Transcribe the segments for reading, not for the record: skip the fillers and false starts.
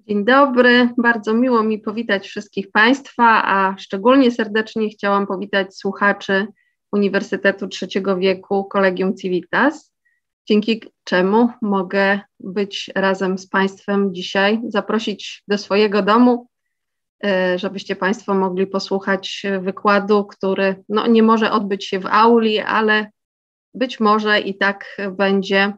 Dzień dobry, bardzo miło mi powitać wszystkich Państwa, a szczególnie serdecznie chciałam powitać słuchaczy Uniwersytetu Trzeciego Wieku Collegium Civitas, dzięki czemu mogę być razem z Państwem dzisiaj, zaprosić do swojego domu, żebyście Państwo mogli posłuchać wykładu, który nie może odbyć się w auli, ale być może i tak będzie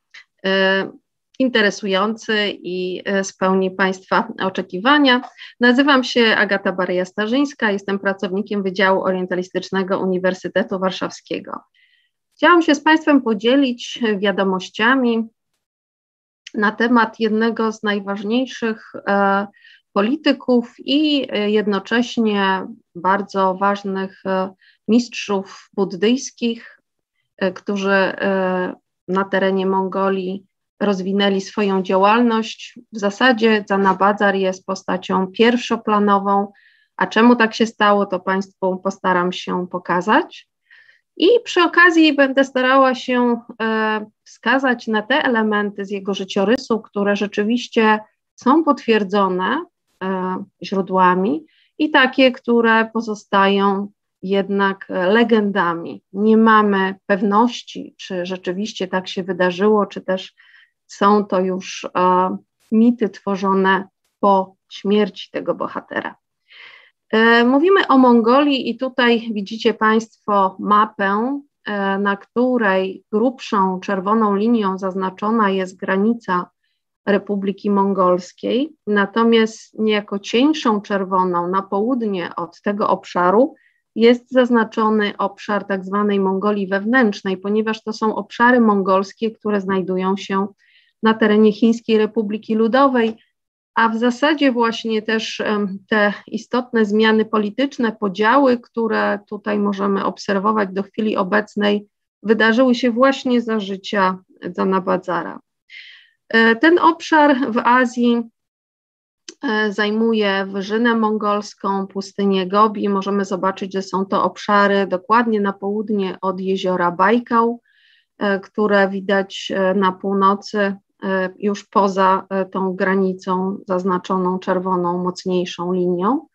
interesujący i spełni Państwa oczekiwania. Nazywam się Agata Baryja-Starzyńska, jestem pracownikiem Wydziału Orientalistycznego Uniwersytetu Warszawskiego. Chciałam się z Państwem podzielić wiadomościami na temat jednego z najważniejszych polityków i jednocześnie bardzo ważnych mistrzów buddyjskich, którzy na terenie Mongolii rozwinęli swoją działalność. W zasadzie Zanabadzar jest postacią pierwszoplanową, a czemu tak się stało, to Państwu postaram się pokazać. I przy okazji będę starała się wskazać na te elementy z jego życiorysu, które rzeczywiście są potwierdzone źródłami i takie, które pozostają jednak legendami. Nie mamy pewności, czy rzeczywiście tak się wydarzyło, czy też są to już mity tworzone po śmierci tego bohatera. Mówimy o Mongolii i tutaj widzicie Państwo mapę, na której grubszą czerwoną linią zaznaczona jest granica Republiki Mongolskiej, natomiast niejako cieńszą czerwoną na południe od tego obszaru jest zaznaczony obszar tak zwanej Mongolii wewnętrznej, ponieważ to są obszary mongolskie, które znajdują się na terenie Chińskiej Republiki Ludowej, a w zasadzie właśnie też te istotne zmiany polityczne, podziały, które tutaj możemy obserwować do chwili obecnej, wydarzyły się właśnie za życia Zanabadzara. Ten obszar w Azji zajmuje wyżynę mongolską, pustynię Gobi. Możemy zobaczyć, że są to obszary dokładnie na południe od jeziora Bajkał, które widać na północy, już poza tą granicą zaznaczoną czerwoną, mocniejszą linią.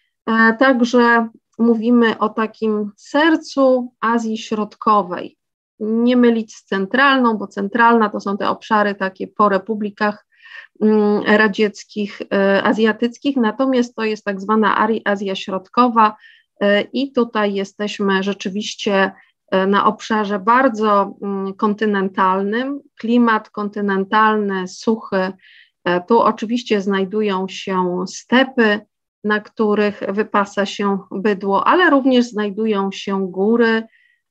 Także mówimy o takim sercu Azji Środkowej. Nie mylić z centralną, bo centralna to są te obszary takie po republikach radzieckich, azjatyckich, natomiast to jest tak zwana Azja Środkowa i tutaj jesteśmy rzeczywiście na obszarze bardzo kontynentalnym, klimat kontynentalny, suchy. Tu oczywiście znajdują się stepy, na których wypasa się bydło, ale również znajdują się góry.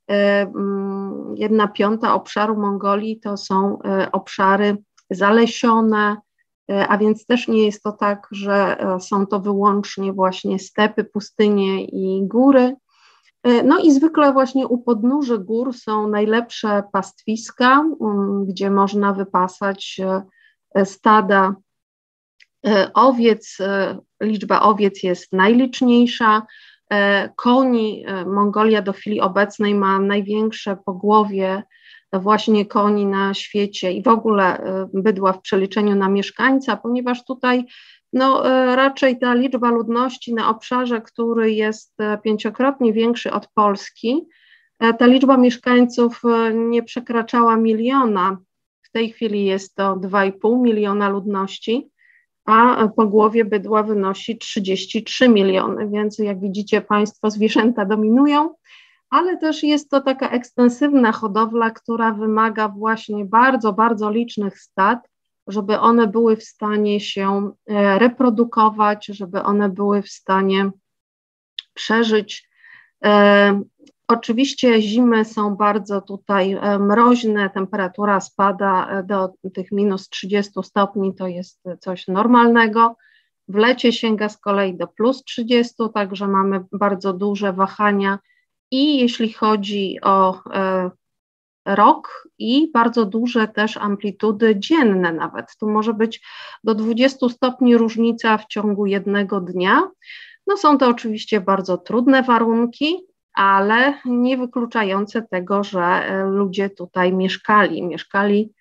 1/5 obszaru Mongolii to są obszary zalesione, a więc też nie jest to tak, że są to wyłącznie właśnie stepy, pustynie i góry. No i zwykle właśnie u podnóży gór są najlepsze pastwiska, gdzie można wypasać stada owiec. Liczba owiec jest najliczniejsza. Koni, Mongolia do chwili obecnej ma największe pogłowie właśnie koni na świecie i w ogóle bydła w przeliczeniu na mieszkańca, ponieważ tutaj raczej ta liczba ludności na obszarze, który jest 5-krotnie większy od Polski, ta liczba mieszkańców nie przekraczała 1 miliona. W tej chwili jest to 2,5 miliona ludności, a pogłowie bydła wynosi 33 miliony, więc jak widzicie Państwo, zwierzęta dominują, ale też jest to taka ekstensywna hodowla, która wymaga właśnie bardzo, bardzo licznych stad, żeby one były w stanie się reprodukować, żeby one były w stanie przeżyć. Oczywiście zimy są bardzo tutaj mroźne, temperatura spada do tych -30 stopni, to jest coś normalnego. W lecie sięga z kolei do +30, także mamy bardzo duże wahania i jeśli chodzi o rok i bardzo duże też amplitudy dzienne nawet. Tu może być do 20 stopni różnica w ciągu jednego dnia. Są to oczywiście bardzo trudne warunki, ale nie wykluczające tego, że ludzie tutaj mieszkali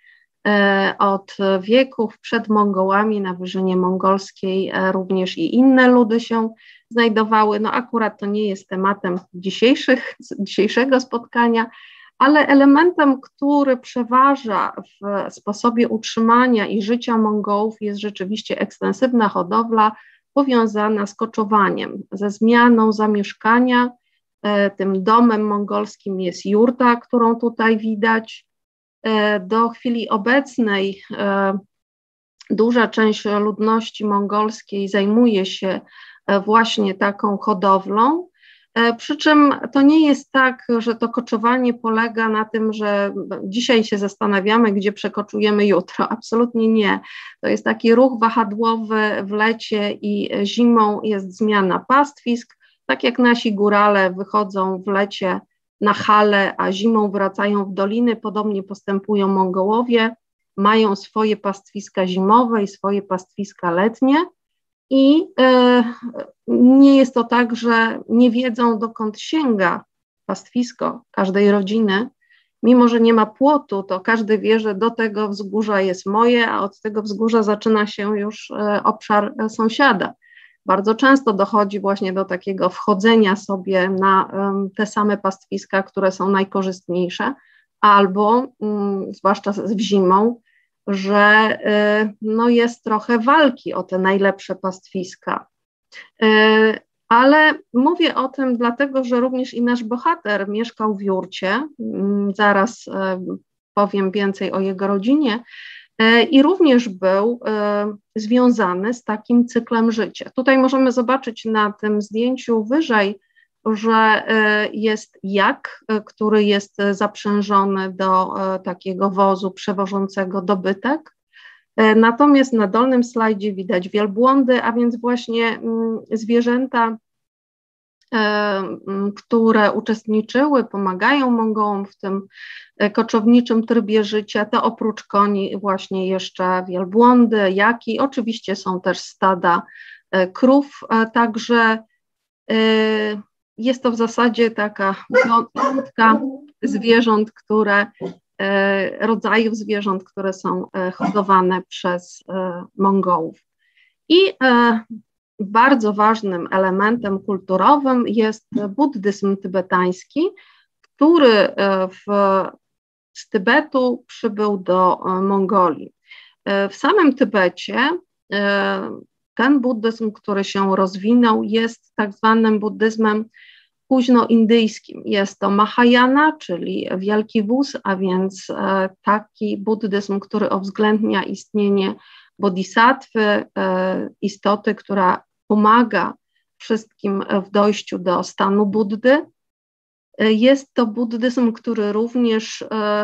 od wieków przed Mongołami na Wyżynie Mongolskiej również i inne ludy się znajdowały. No akurat to nie jest tematem dzisiejszego spotkania, ale elementem, który przeważa w sposobie utrzymania i życia Mongołów, jest rzeczywiście ekstensywna hodowla powiązana z koczowaniem, ze zmianą zamieszkania. Tym domem mongolskim jest jurta, którą tutaj widać. Do chwili obecnej duża część ludności mongolskiej zajmuje się właśnie taką hodowlą, przy czym to nie jest tak, że to koczowanie polega na tym, że dzisiaj się zastanawiamy, gdzie przekoczujemy jutro. Absolutnie nie. To jest taki ruch wahadłowy w lecie i zimą jest zmiana pastwisk. Tak jak nasi górale wychodzą w lecie na hale, a zimą wracają w doliny, podobnie postępują Mongołowie, mają swoje pastwiska zimowe i swoje pastwiska letnie i nie jest to tak, że nie wiedzą, dokąd sięga pastwisko każdej rodziny. Mimo że nie ma płotu, to każdy wie, że do tego wzgórza jest moje, a od tego wzgórza zaczyna się już obszar sąsiada. Bardzo często dochodzi właśnie do takiego wchodzenia sobie na te same pastwiska, które są najkorzystniejsze, albo zwłaszcza w zimą, że no jest trochę walki o te najlepsze pastwiska. Ale mówię o tym dlatego, że również i nasz bohater mieszkał w jurcie, zaraz powiem więcej o jego rodzinie, i również był związany z takim cyklem życia. Tutaj możemy zobaczyć na tym zdjęciu wyżej, że jest jak, który jest zaprzężony do takiego wozu przewożącego dobytek. Natomiast na dolnym slajdzie widać wielbłądy, a więc właśnie zwierzęta, które uczestniczyły, pomagają Mongołom w tym koczowniczym trybie życia, to oprócz koni właśnie jeszcze wielbłądy, jaki, oczywiście są też stada krów, także jest to w zasadzie taka piątka zwierząt, rodzajów zwierząt, które są hodowane przez Mongołów. I bardzo ważnym elementem kulturowym jest buddyzm tybetański, który z Tybetu przybył do Mongolii. W samym Tybecie ten buddyzm, który się rozwinął, jest tak zwanym buddyzmem późnoindyjskim. Jest to Mahayana, czyli wielki wóz, a więc taki buddyzm, który uwzględnia istnienie bodhisattwy, istoty, która pomaga wszystkim w dojściu do stanu Buddy. Jest to buddyzm, który również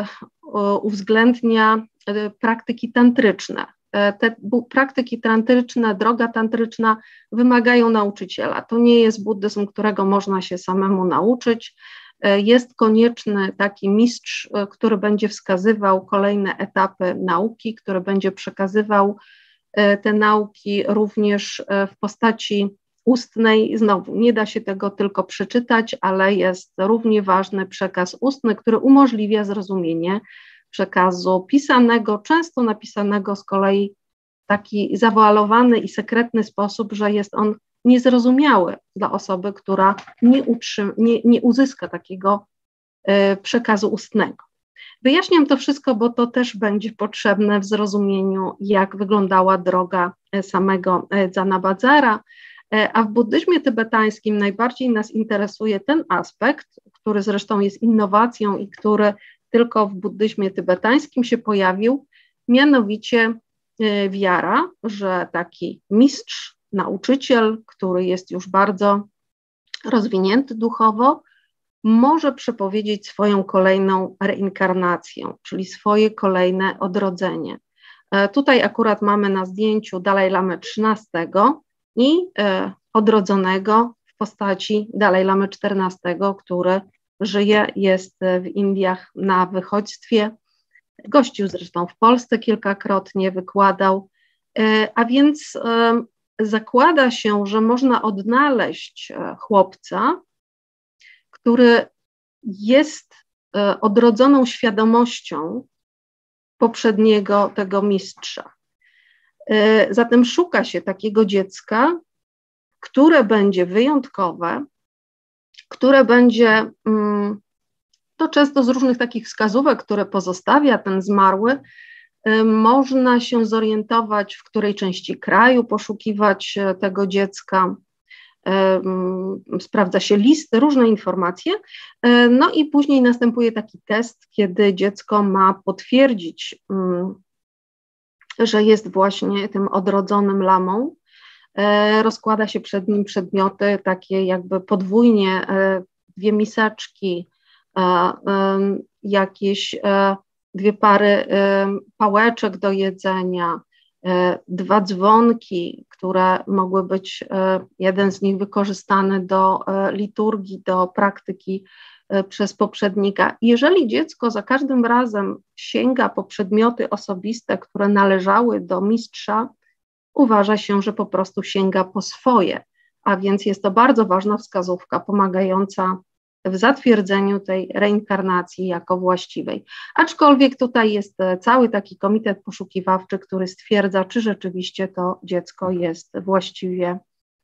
uwzględnia praktyki tantryczne. Te praktyki tantryczne, droga tantryczna wymagają nauczyciela. To nie jest buddyzm, którego można się samemu nauczyć. Jest konieczny taki mistrz, który będzie wskazywał kolejne etapy nauki, który będzie przekazywał te nauki również w postaci ustnej. Znowu, nie da się tego tylko przeczytać, ale jest równie ważny przekaz ustny, który umożliwia zrozumienie przekazu pisanego, często napisanego z kolei w taki zawoalowany i sekretny sposób, że jest on niezrozumiały dla osoby, która nie uzyska takiego przekazu ustnego. Wyjaśniam to wszystko, bo to też będzie potrzebne w zrozumieniu, jak wyglądała droga samego Zanabadzara, a w buddyzmie tybetańskim najbardziej nas interesuje ten aspekt, który zresztą jest innowacją i który tylko w buddyzmie tybetańskim się pojawił, mianowicie wiara, że taki mistrz, nauczyciel, który jest już bardzo rozwinięty duchowo, może przepowiedzieć swoją kolejną reinkarnację, czyli swoje kolejne odrodzenie. Tutaj akurat mamy na zdjęciu Dalaj Lamy XIII i odrodzonego w postaci Dalaj Lamy XIV, który żyje, jest w Indiach na wychodźstwie, gościł zresztą w Polsce kilkakrotnie, wykładał, a więc zakłada się, że można odnaleźć chłopca, który jest odrodzoną świadomością poprzedniego tego mistrza. Zatem szuka się takiego dziecka, które będzie wyjątkowe, które będzie, to często z różnych takich wskazówek, które pozostawia ten zmarły, można się zorientować, w której części kraju poszukiwać tego dziecka. Sprawdza się listy, różne informacje, no i później następuje taki test, kiedy dziecko ma potwierdzić, że jest właśnie tym odrodzonym lamą. Rozkłada się przed nim przedmioty takie jakby podwójnie, 2 miseczki, jakieś 2 pary pałeczek do jedzenia, 2 dzwonki, które mogły być, jeden z nich wykorzystany do liturgii, do praktyki przez poprzednika. Jeżeli dziecko za każdym razem sięga po przedmioty osobiste, które należały do mistrza, uważa się, że po prostu sięga po swoje, a więc jest to bardzo ważna wskazówka pomagająca w zatwierdzeniu tej reinkarnacji jako właściwej. Aczkolwiek tutaj jest cały taki komitet poszukiwawczy, który stwierdza, czy rzeczywiście to dziecko jest właściwie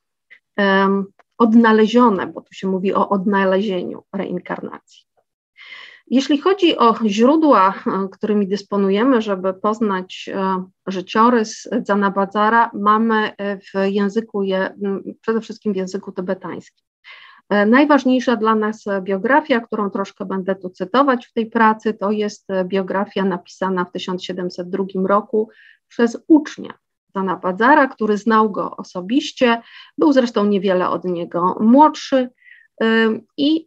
odnalezione, bo tu się mówi o odnalezieniu reinkarnacji. Jeśli chodzi o źródła, którymi dysponujemy, żeby poznać życiorys Zanabadzara, mamy przede wszystkim w języku tybetańskim. Najważniejsza dla nas biografia, którą troszkę będę tu cytować w tej pracy, to jest biografia napisana w 1702 roku przez ucznia Zanabadzara, który znał go osobiście, był zresztą niewiele od niego młodszy i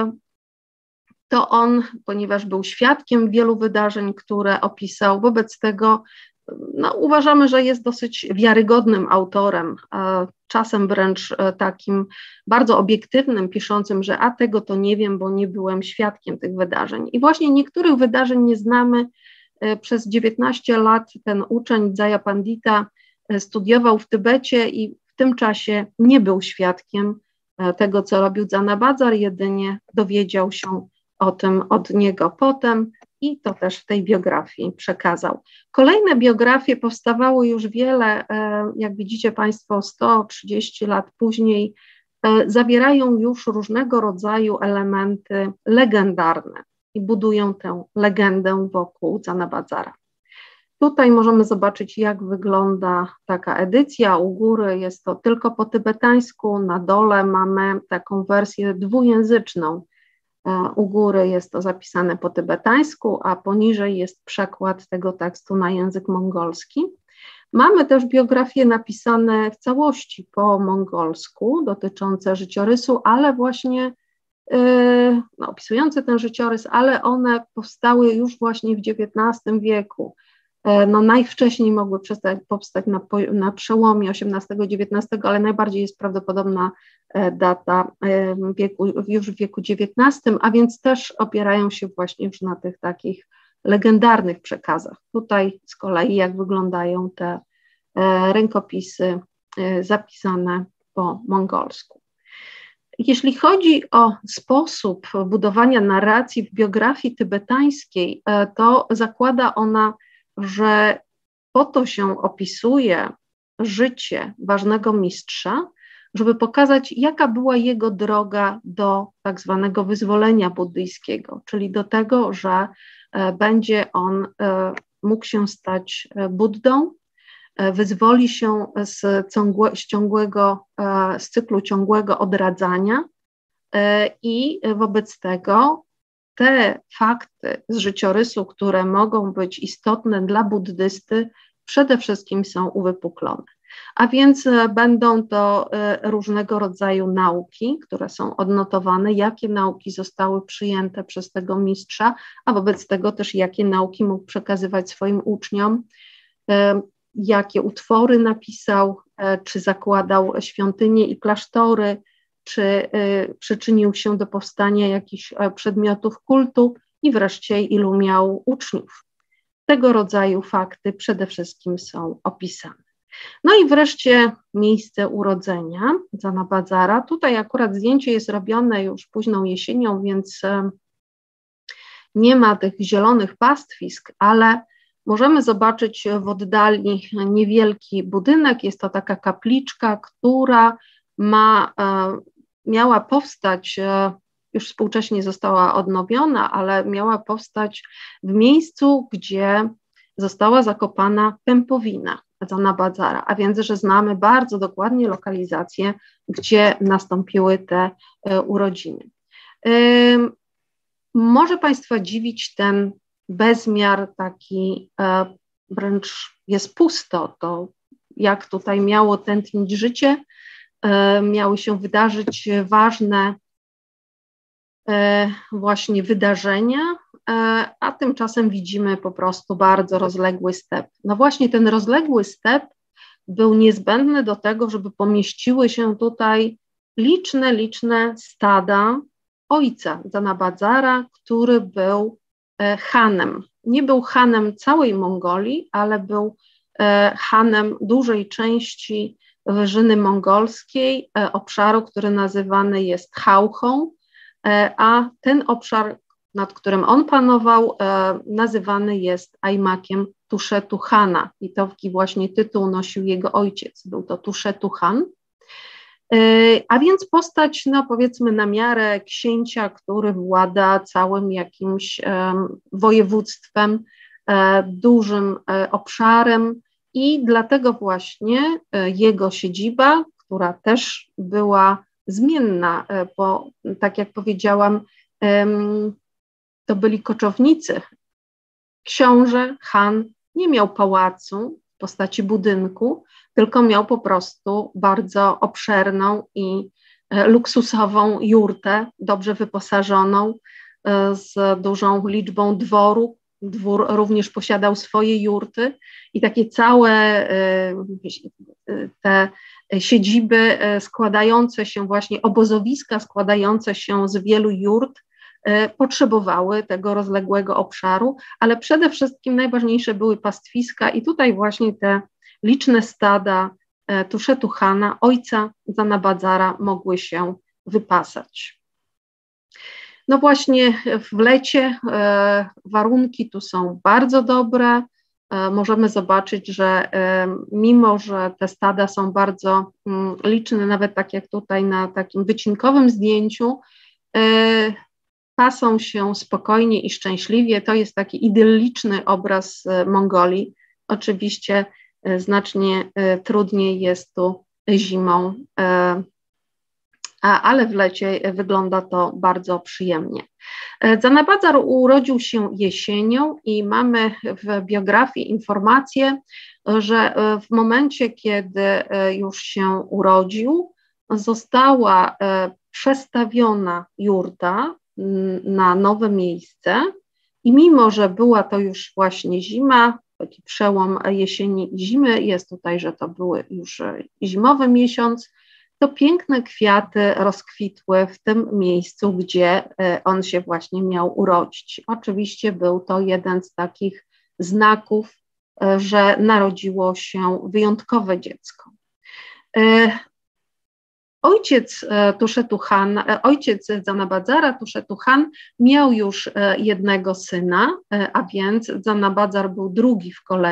to on, ponieważ był świadkiem wielu wydarzeń, które opisał, wobec tego uważamy, że jest dosyć wiarygodnym autorem, czasem wręcz takim bardzo obiektywnym, piszącym, że tego to nie wiem, bo nie byłem świadkiem tych wydarzeń. I właśnie niektórych wydarzeń nie znamy. Przez 19 lat ten uczeń Jaya Pandita studiował w Tybecie i w tym czasie nie był świadkiem tego, co robił Zanabadzar, jedynie dowiedział się o tym od niego potem i to też w tej biografii przekazał. Kolejne biografie powstawały już wiele, jak widzicie Państwo, 130 lat później, zawierają już różnego rodzaju elementy legendarne i budują tę legendę wokół Zanabadzara. Tutaj możemy zobaczyć, jak wygląda taka edycja. U góry jest to tylko po tybetańsku, na dole mamy taką wersję dwujęzyczną. U góry jest to zapisane po tybetańsku, a poniżej jest przekład tego tekstu na język mongolski. Mamy też biografie napisane w całości po mongolsku, dotyczące życiorysu, ale właśnie opisujące ten życiorys, ale one powstały już właśnie w XIX wieku. Najwcześniej mogły powstać na przełomie XVIII-XIX, ale najbardziej jest prawdopodobna data już w wieku XIX, a więc też opierają się właśnie już na tych takich legendarnych przekazach. Tutaj z kolei jak wyglądają te rękopisy zapisane po mongolsku. Jeśli chodzi o sposób budowania narracji w biografii tybetańskiej, to zakłada ona, że po to się opisuje życie ważnego mistrza, żeby pokazać, jaka była jego droga do tak zwanego wyzwolenia buddyjskiego, czyli do tego, że będzie on mógł się stać Buddą, wyzwoli się z cyklu ciągłego odradzania i wobec tego te fakty z życiorysu, które mogą być istotne dla buddysty, przede wszystkim są uwypuklone. A więc będą to różnego rodzaju nauki, które są odnotowane, jakie nauki zostały przyjęte przez tego mistrza, a wobec tego też jakie nauki mógł przekazywać swoim uczniom, jakie utwory napisał, czy zakładał świątynie i klasztory, czy przyczynił się do powstania jakichś przedmiotów kultu i wreszcie ilu miał uczniów. Tego rodzaju fakty przede wszystkim są opisane. No i wreszcie miejsce urodzenia Zanabadzara. Tutaj akurat zdjęcie jest robione już późną jesienią, więc nie ma tych zielonych pastwisk, ale możemy zobaczyć w oddali niewielki budynek. Jest to taka kapliczka, która miała powstać, już współcześnie została odnowiona, ale miała powstać w miejscu, gdzie została zakopana pępowina Zanabadzara, a więc, że znamy bardzo dokładnie lokalizację, gdzie nastąpiły te urodziny. Może Państwa dziwić ten bezmiar taki, wręcz jest pusto, to jak tutaj miało tętnić życie, miały się wydarzyć ważne właśnie wydarzenia, a tymczasem widzimy po prostu bardzo rozległy step. No właśnie ten rozległy step był niezbędny do tego, żeby pomieściły się tutaj liczne stada ojca Zanabadzara, który był Hanem. Nie był Hanem całej Mongolii, ale był Hanem dużej części wyżyny mongolskiej, obszaru, który nazywany jest Chałchą, a ten obszar, nad którym on panował, nazywany jest Ajmakiem Tuszetu Hana i taki właśnie tytuł nosił jego ojciec, był to Tuszetu Han. A więc postać, no powiedzmy na miarę księcia, który włada całym jakimś województwem, dużym obszarem i dlatego właśnie jego siedziba, która też była zmienna, bo tak jak powiedziałam, to byli koczownicy. Książę Han nie miał pałacu w postaci budynku, tylko miał po prostu bardzo obszerną i luksusową jurtę, dobrze wyposażoną, z dużą liczbą dworu. Dwór również posiadał swoje jurty i takie całe te siedziby składające się właśnie, obozowiska składające się z wielu jurt potrzebowały tego rozległego obszaru, ale przede wszystkim najważniejsze były pastwiska i tutaj właśnie te liczne stada Tuszetu Hana, ojca Zanabadzara, mogły się wypasać. No właśnie w lecie warunki tu są bardzo dobre. Możemy zobaczyć, że mimo, że te stada są bardzo liczne, nawet tak jak tutaj na takim wycinkowym zdjęciu, pasą się spokojnie i szczęśliwie. To jest taki idylliczny obraz Mongolii. Oczywiście znacznie trudniej jest tu zimą, ale w lecie wygląda to bardzo przyjemnie. Zanabadzar urodził się jesienią i mamy w biografii informację, że w momencie, kiedy już się urodził, została przestawiona jurta na nowe miejsce i mimo, że była to już właśnie zima, taki przełom jesieni i zimy, jest tutaj, że to były już zimowy miesiąc, to piękne kwiaty rozkwitły w tym miejscu, gdzie on się właśnie miał urodzić. Oczywiście był to jeden z takich znaków, że narodziło się wyjątkowe dziecko. Ojciec Tuszetu Han, ojciec Zanabadzara, Tuszetu Han, miał już jednego syna, a więc Zanabadzar był drugi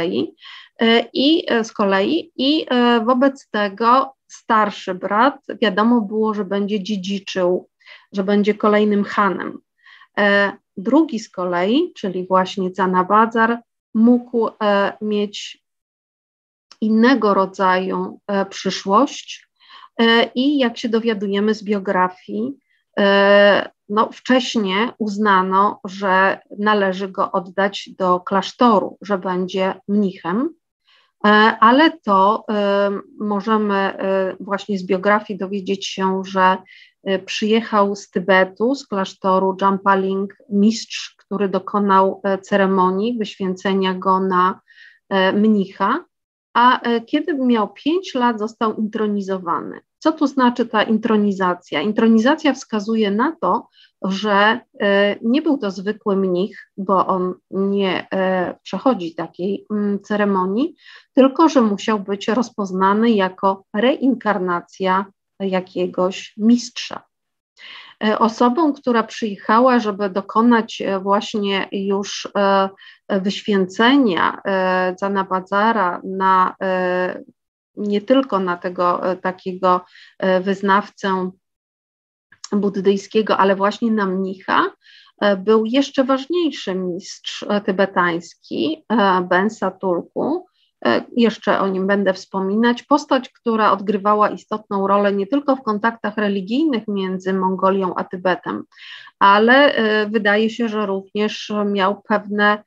z kolei i wobec tego starszy brat, wiadomo było, że będzie dziedziczył, że będzie kolejnym Hanem. Drugi z kolei, czyli właśnie Zanabadzar, mógł mieć innego rodzaju przyszłość i jak się dowiadujemy z biografii, no wcześniej uznano, że należy go oddać do klasztoru, że będzie mnichem, ale to możemy właśnie z biografii dowiedzieć się, że przyjechał z Tybetu, z klasztoru Jampaling mistrz, który dokonał ceremonii wyświęcenia go na mnicha, a kiedy miał 5 lat, został intronizowany. Co tu znaczy ta intronizacja? Intronizacja wskazuje na to, że nie był to zwykły mnich, bo on nie przechodzi takiej ceremonii, tylko że musiał być rozpoznany jako reinkarnacja jakiegoś mistrza. Osobą, która przyjechała, żeby dokonać właśnie już wyświęcenia Zanabadzara na nie tylko na tego takiego wyznawcę buddyjskiego, ale właśnie na mnicha, był jeszcze ważniejszy mistrz tybetański, Bensa Tulku. Jeszcze o nim będę wspominać. Postać, która odgrywała istotną rolę nie tylko w kontaktach religijnych między Mongolią a Tybetem, ale wydaje się, że również miał pewne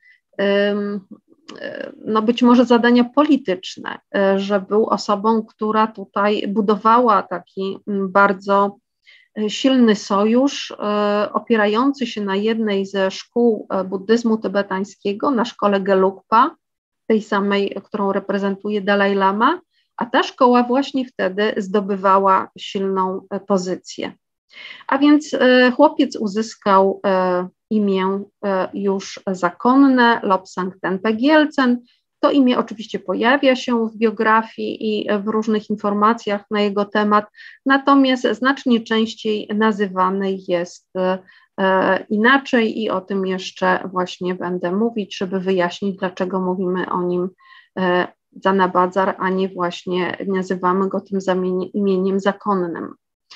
no być może zadania polityczne, że był osobą, która tutaj budowała taki bardzo silny sojusz opierający się na jednej ze szkół buddyzmu tybetańskiego, na szkole Gelugpa, tej samej, którą reprezentuje Dalaj Lama, a ta szkoła właśnie wtedy zdobywała silną pozycję. A więc chłopiec uzyskał imię już zakonne, Lobsang Tenpe Gyaltsen. To imię oczywiście pojawia się w biografii i w różnych informacjach na jego temat, natomiast znacznie częściej nazywany jest inaczej i o tym jeszcze właśnie będę mówić, żeby wyjaśnić, dlaczego mówimy o nim Zanabadzar, a nie właśnie nazywamy go tym imieniem zakonnym.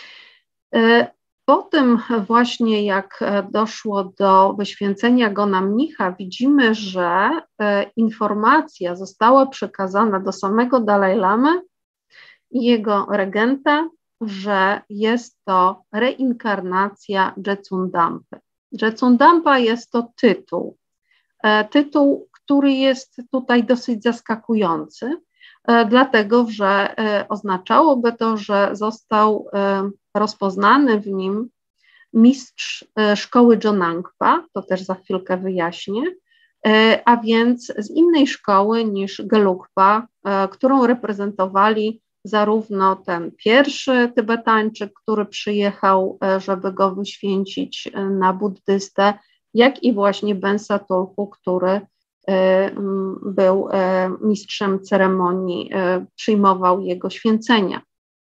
Po tym właśnie, jak doszło do wyświęcenia go na mnicha, widzimy, że informacja została przekazana do samego Dalaj Lamy i jego regenta, że jest to reinkarnacja Jetsun Dampy. Jetsun Dampa jest to tytuł, który jest tutaj dosyć zaskakujący, dlatego że oznaczałoby to, że został rozpoznany w nim mistrz szkoły Jonangpa, to też za chwilkę wyjaśnię, a więc z innej szkoły niż Gelugpa, którą reprezentowali zarówno ten pierwszy Tybetańczyk, który przyjechał, żeby go wyświęcić na buddystę, jak i właśnie Bensa Tulku, który był mistrzem ceremonii, przyjmował jego święcenia.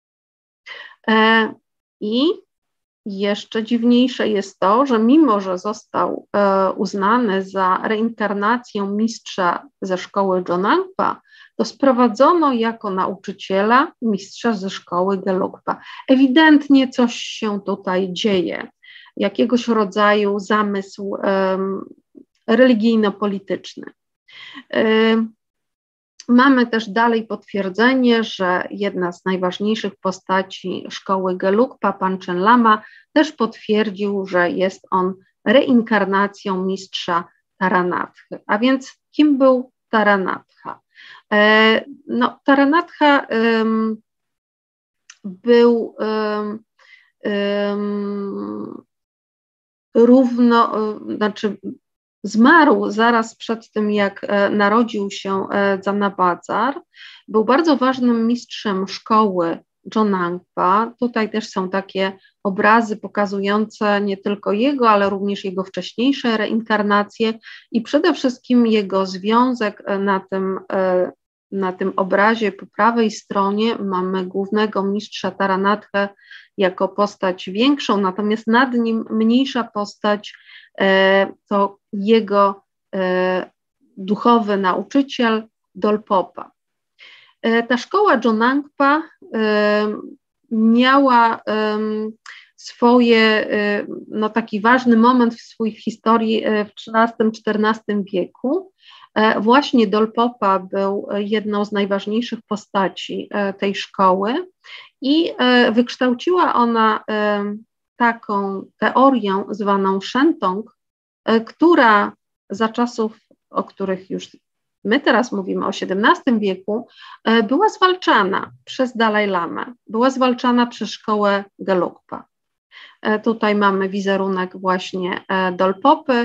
I jeszcze dziwniejsze jest to, że mimo, że został uznany za reinkarnację mistrza ze szkoły Jonangpa, to sprowadzono jako nauczyciela mistrza ze szkoły Gelugpa. Ewidentnie coś się tutaj dzieje, jakiegoś rodzaju zamysł religijno-polityczny. Mamy też dalej potwierdzenie, że jedna z najważniejszych postaci szkoły Gelugpa, Panchen Lama, też potwierdził, że jest on reinkarnacją mistrza Taranathy. A więc kim był Taranatha? No, Taranatha był zmarł zaraz przed tym, jak narodził się Zanabadzar. Był bardzo ważnym mistrzem szkoły Jonangpa. Tutaj też są takie obrazy pokazujące nie tylko jego, ale również jego wcześniejsze reinkarnacje i przede wszystkim jego związek na tym obrazie po prawej stronie mamy głównego mistrza Taranathę jako postać większą, natomiast nad nim mniejsza postać to jego duchowy nauczyciel Dolpopa. Ta szkoła Jonangpa miała taki ważny moment w swojej historii w XIII-XIV wieku. Właśnie Dolpopa był jedną z najważniejszych postaci tej szkoły i wykształciła ona taką teorię zwaną Shentong, która za czasów, o których już my teraz mówimy, o XVII wieku, była zwalczana przez Dalaj Lamę, była zwalczana przez szkołę Gelugpa. Tutaj mamy wizerunek właśnie Dolpopy.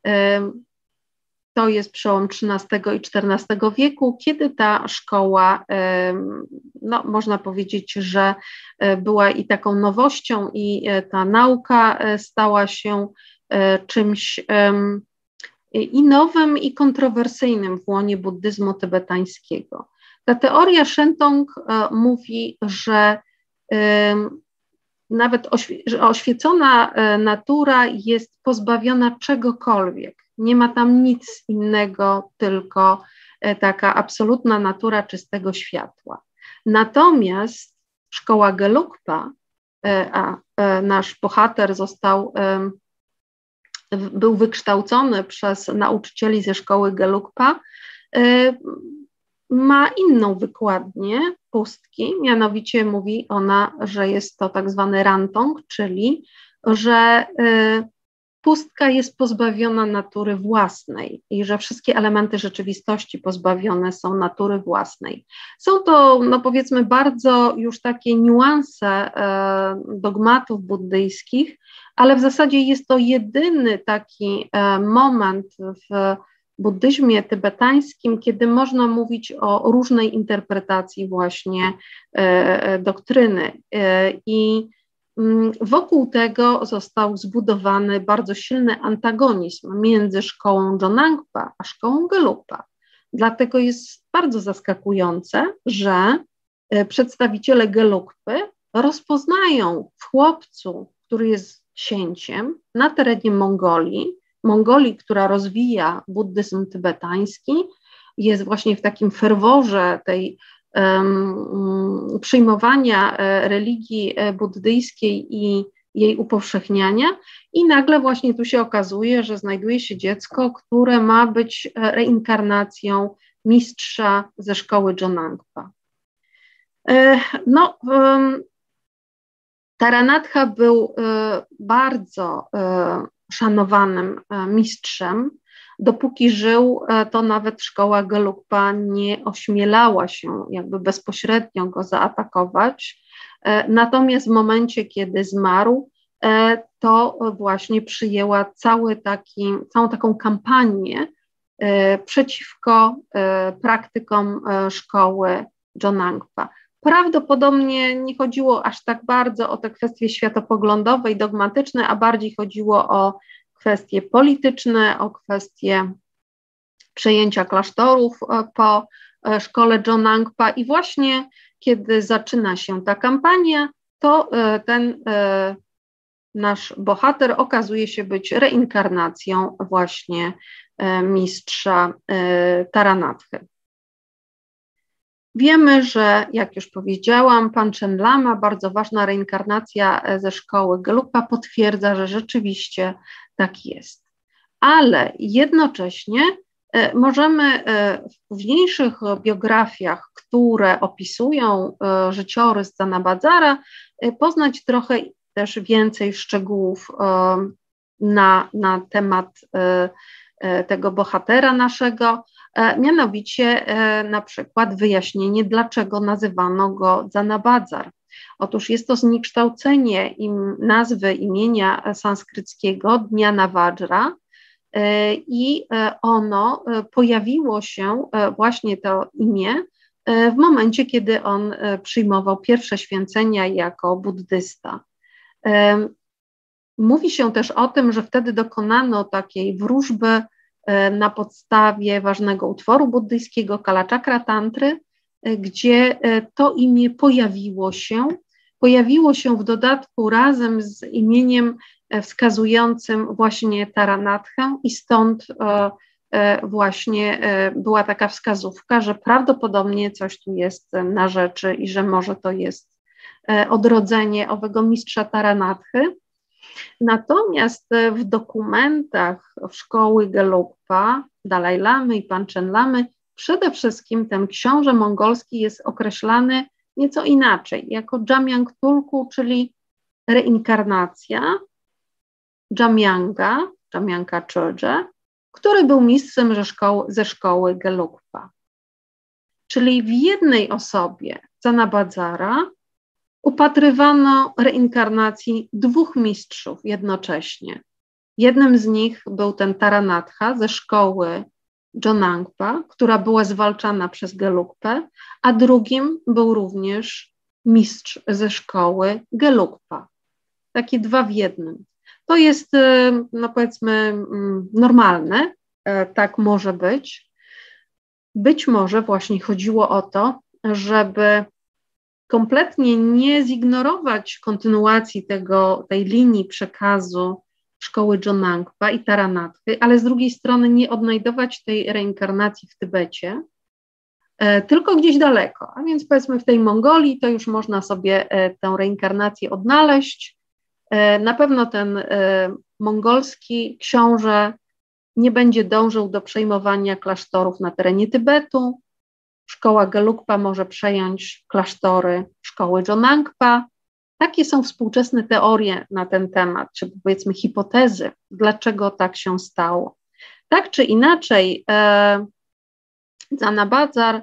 To jest przełom XIII i XIV wieku, kiedy ta szkoła, no, można powiedzieć, że była i taką nowością i ta nauka stała się czymś i nowym, i kontrowersyjnym w łonie buddyzmu tybetańskiego. Ta teoria Shentong mówi, że nawet że oświecona natura jest pozbawiona czegokolwiek. Nie ma tam nic innego, tylko taka absolutna natura czystego światła. Natomiast szkoła Gelugpa, nasz bohater był wykształcony przez nauczycieli ze szkoły Gelugpa, ma inną wykładnię pustki, mianowicie mówi ona, że jest to tak zwany rantong, czyli że pustka jest pozbawiona natury własnej i że wszystkie elementy rzeczywistości pozbawione są natury własnej. Są to, no powiedzmy, bardzo już takie niuanse dogmatów buddyjskich, ale w zasadzie jest to jedyny taki moment w buddyzmie tybetańskim, kiedy można mówić o różnej interpretacji właśnie doktryny. I wokół tego został zbudowany bardzo silny antagonizm między szkołą Jonangpa a szkołą Gelugpa. Dlatego jest bardzo zaskakujące, że przedstawiciele Gelugpy rozpoznają w chłopcu, który jest księciem na terenie Mongolii, która rozwija buddyzm tybetański, jest właśnie w takim ferworze tej przyjmowania religii buddyjskiej i jej upowszechniania i nagle właśnie tu się okazuje, że znajduje się dziecko, które ma być reinkarnacją mistrza ze szkoły Jonangpa. Taranatha był bardzo szanowanym mistrzem. Dopóki żył, to nawet szkoła Gelugpa nie ośmielała się jakby bezpośrednio go zaatakować. Natomiast w momencie, kiedy zmarł, to właśnie przyjęła całą taką kampanię przeciwko praktykom szkoły Jonangpa. Prawdopodobnie nie chodziło aż tak bardzo o te kwestie światopoglądowe i dogmatyczne, a bardziej chodziło o kwestie polityczne, o kwestie przejęcia klasztorów po szkole Jonangpa i właśnie kiedy zaczyna się ta kampania, to ten nasz bohater okazuje się być reinkarnacją właśnie mistrza Taranathy. Wiemy, że jak już powiedziałam, Panchen Lama, bardzo ważna reinkarnacja ze szkoły Gelugpa, potwierdza, że rzeczywiście tak jest. Ale jednocześnie możemy w późniejszych biografiach, które opisują życiorys Zanabadzara, poznać trochę też więcej szczegółów na temat tego bohatera naszego, mianowicie na przykład wyjaśnienie, dlaczego nazywano go Zanabadzar. Otóż jest to zniekształcenie nazwy imienia sanskryckiego Dniana Vajra i ono pojawiło się, właśnie to imię, w momencie, kiedy on przyjmował pierwsze święcenia jako buddysta. Mówi się też o tym, że wtedy dokonano takiej wróżby na podstawie ważnego utworu buddyjskiego Kalachakra Tantry, gdzie to imię pojawiło się w dodatku razem z imieniem wskazującym właśnie Taranathę i stąd właśnie była taka wskazówka, że prawdopodobnie coś tu jest na rzeczy i że może to jest odrodzenie owego mistrza Taranathy. Natomiast w dokumentach szkoły Gelugpa, Dalaj Lamy i Panchen Lamy, przede wszystkim ten książę mongolski jest określany nieco inaczej, jako Jamyang Tulku, czyli reinkarnacja Jamyanga Chodze, który był mistrzem ze szkoły Gelugpa. Czyli w jednej osobie Zanabadzara upatrywano reinkarnacji dwóch mistrzów jednocześnie. Jednym z nich był ten Taranatha ze szkoły Jonangpa, która była zwalczana przez Gelugpę, a drugim był również mistrz ze szkoły Gelugpa. Takie dwa w jednym. To jest, no powiedzmy, normalne, tak może być. Być może właśnie chodziło o to, żeby kompletnie nie zignorować kontynuacji tej linii przekazu szkoły Jonangpa i Taranathy, ale z drugiej strony nie odnajdować tej reinkarnacji w Tybecie, tylko gdzieś daleko. A więc powiedzmy w tej Mongolii to już można sobie tę reinkarnację odnaleźć. Na pewno ten mongolski książę nie będzie dążył do przejmowania klasztorów na terenie Tybetu. Szkoła Gelugpa może przejąć klasztory szkoły Jonangpa. Takie są współczesne teorie na ten temat, czy powiedzmy hipotezy, dlaczego tak się stało. Tak czy inaczej, Zanabadzar,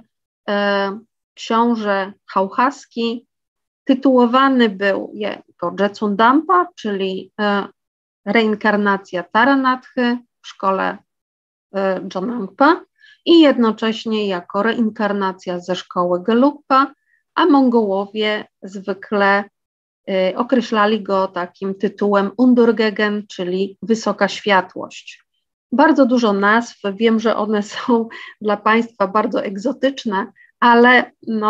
książę hałchaski, tytułowany był jako Jetsundampa, czyli reinkarnacja Taranathy w szkole Jonangpa i jednocześnie jako reinkarnacja ze szkoły Gelugpa, a Mongołowie zwykle określali go takim tytułem Undurgegen, czyli wysoka światłość. Bardzo dużo nazw, wiem, że one są dla Państwa bardzo egzotyczne, ale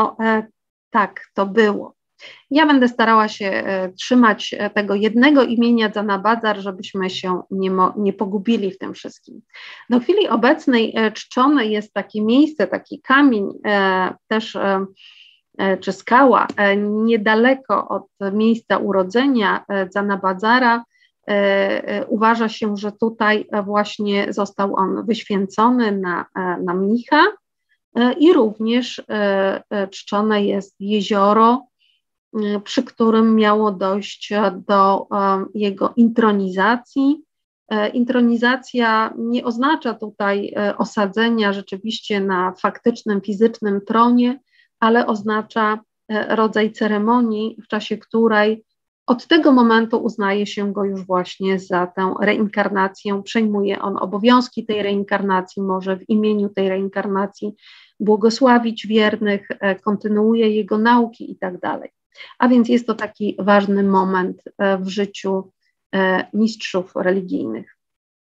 tak to było. Ja będę starała się trzymać tego jednego imienia Zanabadzar, żebyśmy się nie pogubili w tym wszystkim. Do chwili obecnej czczone jest takie miejsce, taki kamień też, czy skała, niedaleko od miejsca urodzenia Zanabadzara. Uważa się, że tutaj właśnie został on wyświęcony na mnicha i również czczone jest jezioro, przy którym miało dojść do jego intronizacji. Intronizacja nie oznacza tutaj osadzenia rzeczywiście na faktycznym, fizycznym tronie, ale oznacza rodzaj ceremonii, w czasie której od tego momentu uznaje się go już właśnie za tę reinkarnację, przejmuje on obowiązki tej reinkarnacji, może w imieniu tej reinkarnacji błogosławić wiernych, kontynuuje jego nauki i tak dalej. A więc jest to taki ważny moment w życiu mistrzów religijnych.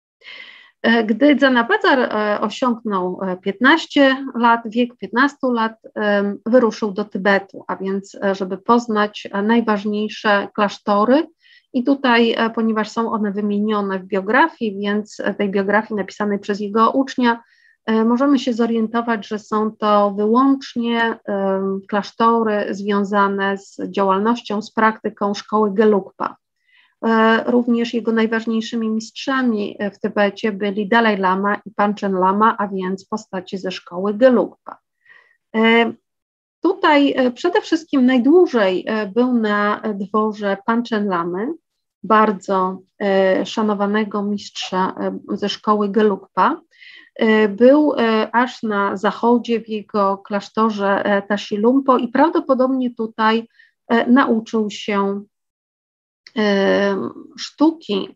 Gdy Zanabadzar osiągnął 15 lat, wiek 15 lat, wyruszył do Tybetu, a więc żeby poznać najważniejsze klasztory. I tutaj, ponieważ są one wymienione w biografii, więc tej biografii napisanej przez jego ucznia, możemy się zorientować, że są to wyłącznie klasztory związane z działalnością, z praktyką szkoły Gelugpa. Również jego najważniejszymi mistrzami w Tybecie byli Dalaj Lama i Panchen Lama, a więc postaci ze szkoły Gelugpa. Tutaj przede wszystkim najdłużej był na dworze Panchen Lamy, bardzo szanowanego mistrza ze szkoły Gelugpa. Był aż na zachodzie w jego klasztorze Tasilumpo i prawdopodobnie tutaj nauczył się sztuki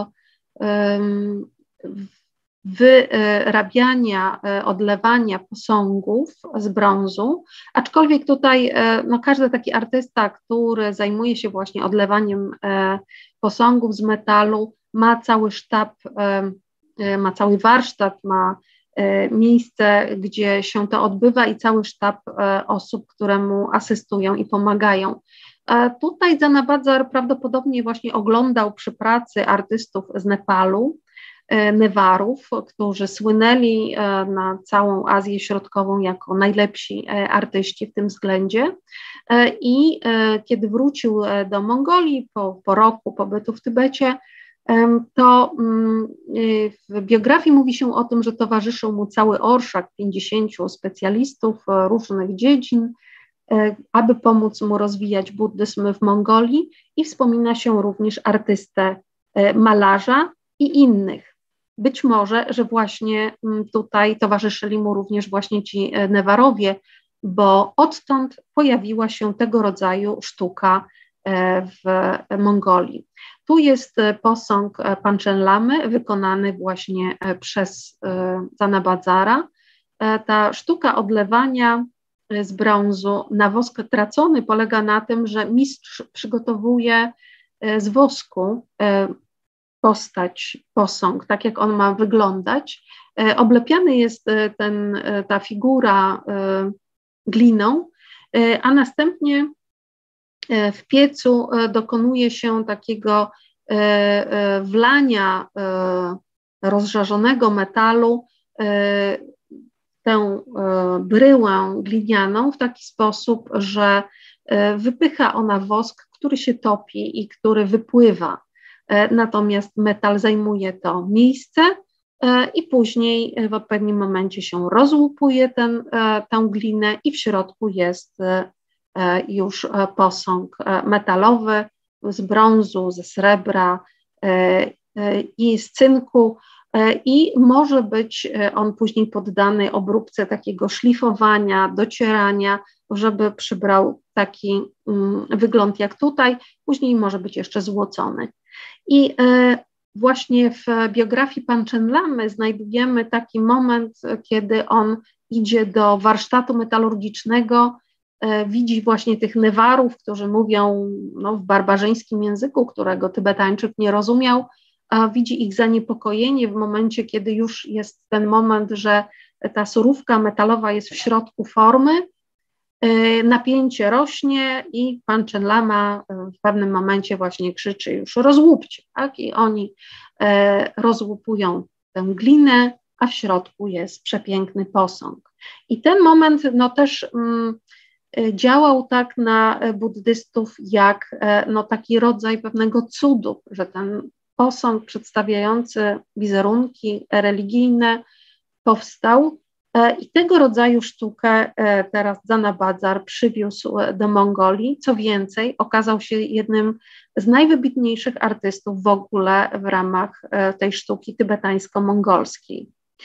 wyrabiania, odlewania posągów z brązu, aczkolwiek tutaj każdy taki artysta, który zajmuje się właśnie odlewaniem posągów z metalu, ma cały sztab, ma cały warsztat, ma miejsce, gdzie się to odbywa i cały sztab osób, które mu asystują i pomagają. Tutaj Zanabadzar prawdopodobnie właśnie oglądał przy pracy artystów z Nepalu, Newarów, którzy słynęli na całą Azję Środkową jako najlepsi artyści w tym względzie. I kiedy wrócił do Mongolii po roku pobytu w Tybecie, to w biografii mówi się o tym, że towarzyszył mu cały orszak 50 specjalistów różnych dziedzin, aby pomóc mu rozwijać buddyzm w Mongolii, i wspomina się również artystę malarza i innych. Być może, że właśnie tutaj towarzyszyli mu również właśnie ci Newarowie, bo odtąd pojawiła się tego rodzaju sztuka w Mongolii. Tu jest posąg Panchen Lamy wykonany właśnie przez Zanabadzara. Ta sztuka odlewania z brązu na wosk tracony polega na tym, że mistrz przygotowuje z wosku posąg, tak jak on ma wyglądać. Oblepiany jest ta figura gliną, a następnie w piecu dokonuje się takiego wlania rozżarzonego metalu tę bryłę glinianą w taki sposób, że wypycha ona wosk, który się topi i który wypływa. Natomiast metal zajmuje to miejsce i później w odpowiednim momencie się rozłupuje tę glinę i w środku jest już posąg metalowy z brązu, ze srebra i z cynku i może być on później poddany obróbce takiego szlifowania, docierania, żeby przybrał taki wygląd jak tutaj, później może być jeszcze złocony. I właśnie w biografii Panchen-Lamy znajdujemy taki moment, kiedy on idzie do warsztatu metalurgicznego, widzi właśnie tych Newarów, którzy mówią w barbarzyńskim języku, którego Tybetańczyk nie rozumiał, a widzi ich zaniepokojenie w momencie, kiedy już jest ten moment, że ta surówka metalowa jest w środku formy, napięcie rośnie i Panchen-Lama w pewnym momencie właśnie krzyczy już rozłupcie, tak? I oni rozłupują tę glinę, a w środku jest przepiękny posąg. I ten moment też działał tak na buddystów jak taki rodzaj pewnego cudu, że ten posąg przedstawiający wizerunki religijne powstał i tego rodzaju sztukę teraz Zanabadzar przywiózł do Mongolii. Co więcej, okazał się jednym z najwybitniejszych artystów w ogóle w ramach tej sztuki tybetańsko-mongolskiej.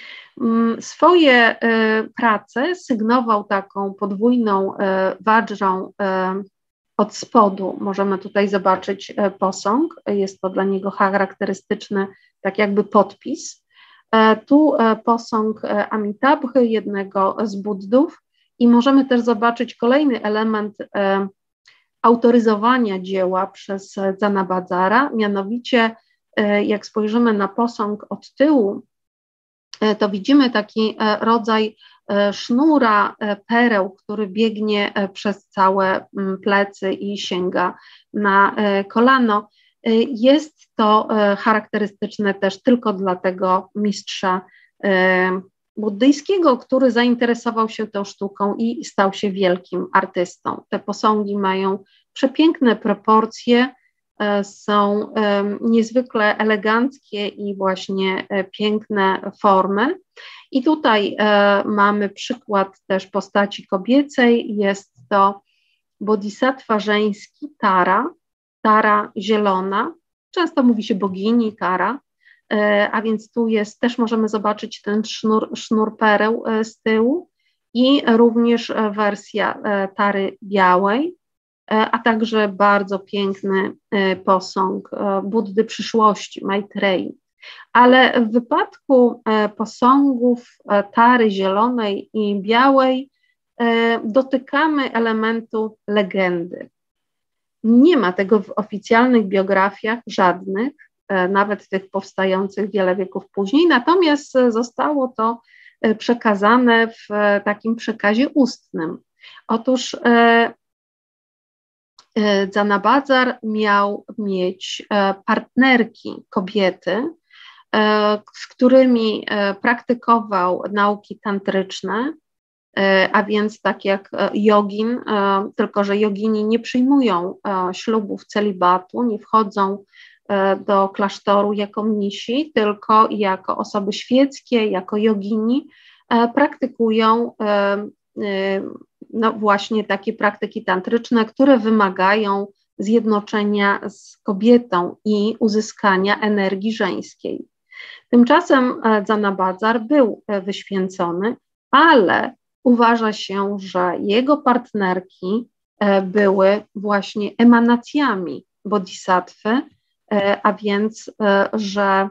Swoje prace sygnował taką podwójną wadżą od spodu. Możemy tutaj zobaczyć posąg, jest to dla niego charakterystyczny tak jakby podpis. Tu posąg Amitabhy, jednego z Buddów, i możemy też zobaczyć kolejny element autoryzowania dzieła przez Zanabadzara, mianowicie jak spojrzymy na posąg od tyłu, to widzimy taki rodzaj sznura pereł, który biegnie przez całe plecy i sięga na kolano. Jest to charakterystyczne też tylko dla tego mistrza buddyjskiego, który zainteresował się tą sztuką i stał się wielkim artystą. Te posągi mają przepiękne proporcje, są niezwykle eleganckie i właśnie piękne formy. I tutaj mamy przykład też postaci kobiecej, jest to bodhisattwa żeński Tara, Tara zielona, często mówi się bogini Tara, a więc tu jest, też możemy zobaczyć ten sznur pereł z tyłu i również wersja Tary białej, a także bardzo piękny posąg Buddy przyszłości, Maitreyi. Ale w wypadku posągów Tary zielonej i białej dotykamy elementu legendy. Nie ma tego w oficjalnych biografiach żadnych, nawet tych powstających wiele wieków później, natomiast zostało to przekazane w takim przekazie ustnym. Otóż Zanabadzar miał mieć partnerki, kobiety, z którymi praktykował nauki tantryczne, a więc tak jak jogin, tylko że jogini nie przyjmują ślubów celibatu, nie wchodzą do klasztoru jako mnisi, tylko jako osoby świeckie, jako jogini praktykują właśnie takie praktyki tantryczne, które wymagają zjednoczenia z kobietą i uzyskania energii żeńskiej. Tymczasem Zanabadzar był wyświęcony, ale uważa się, że jego partnerki były właśnie emanacjami bodhisattwy, a więc, że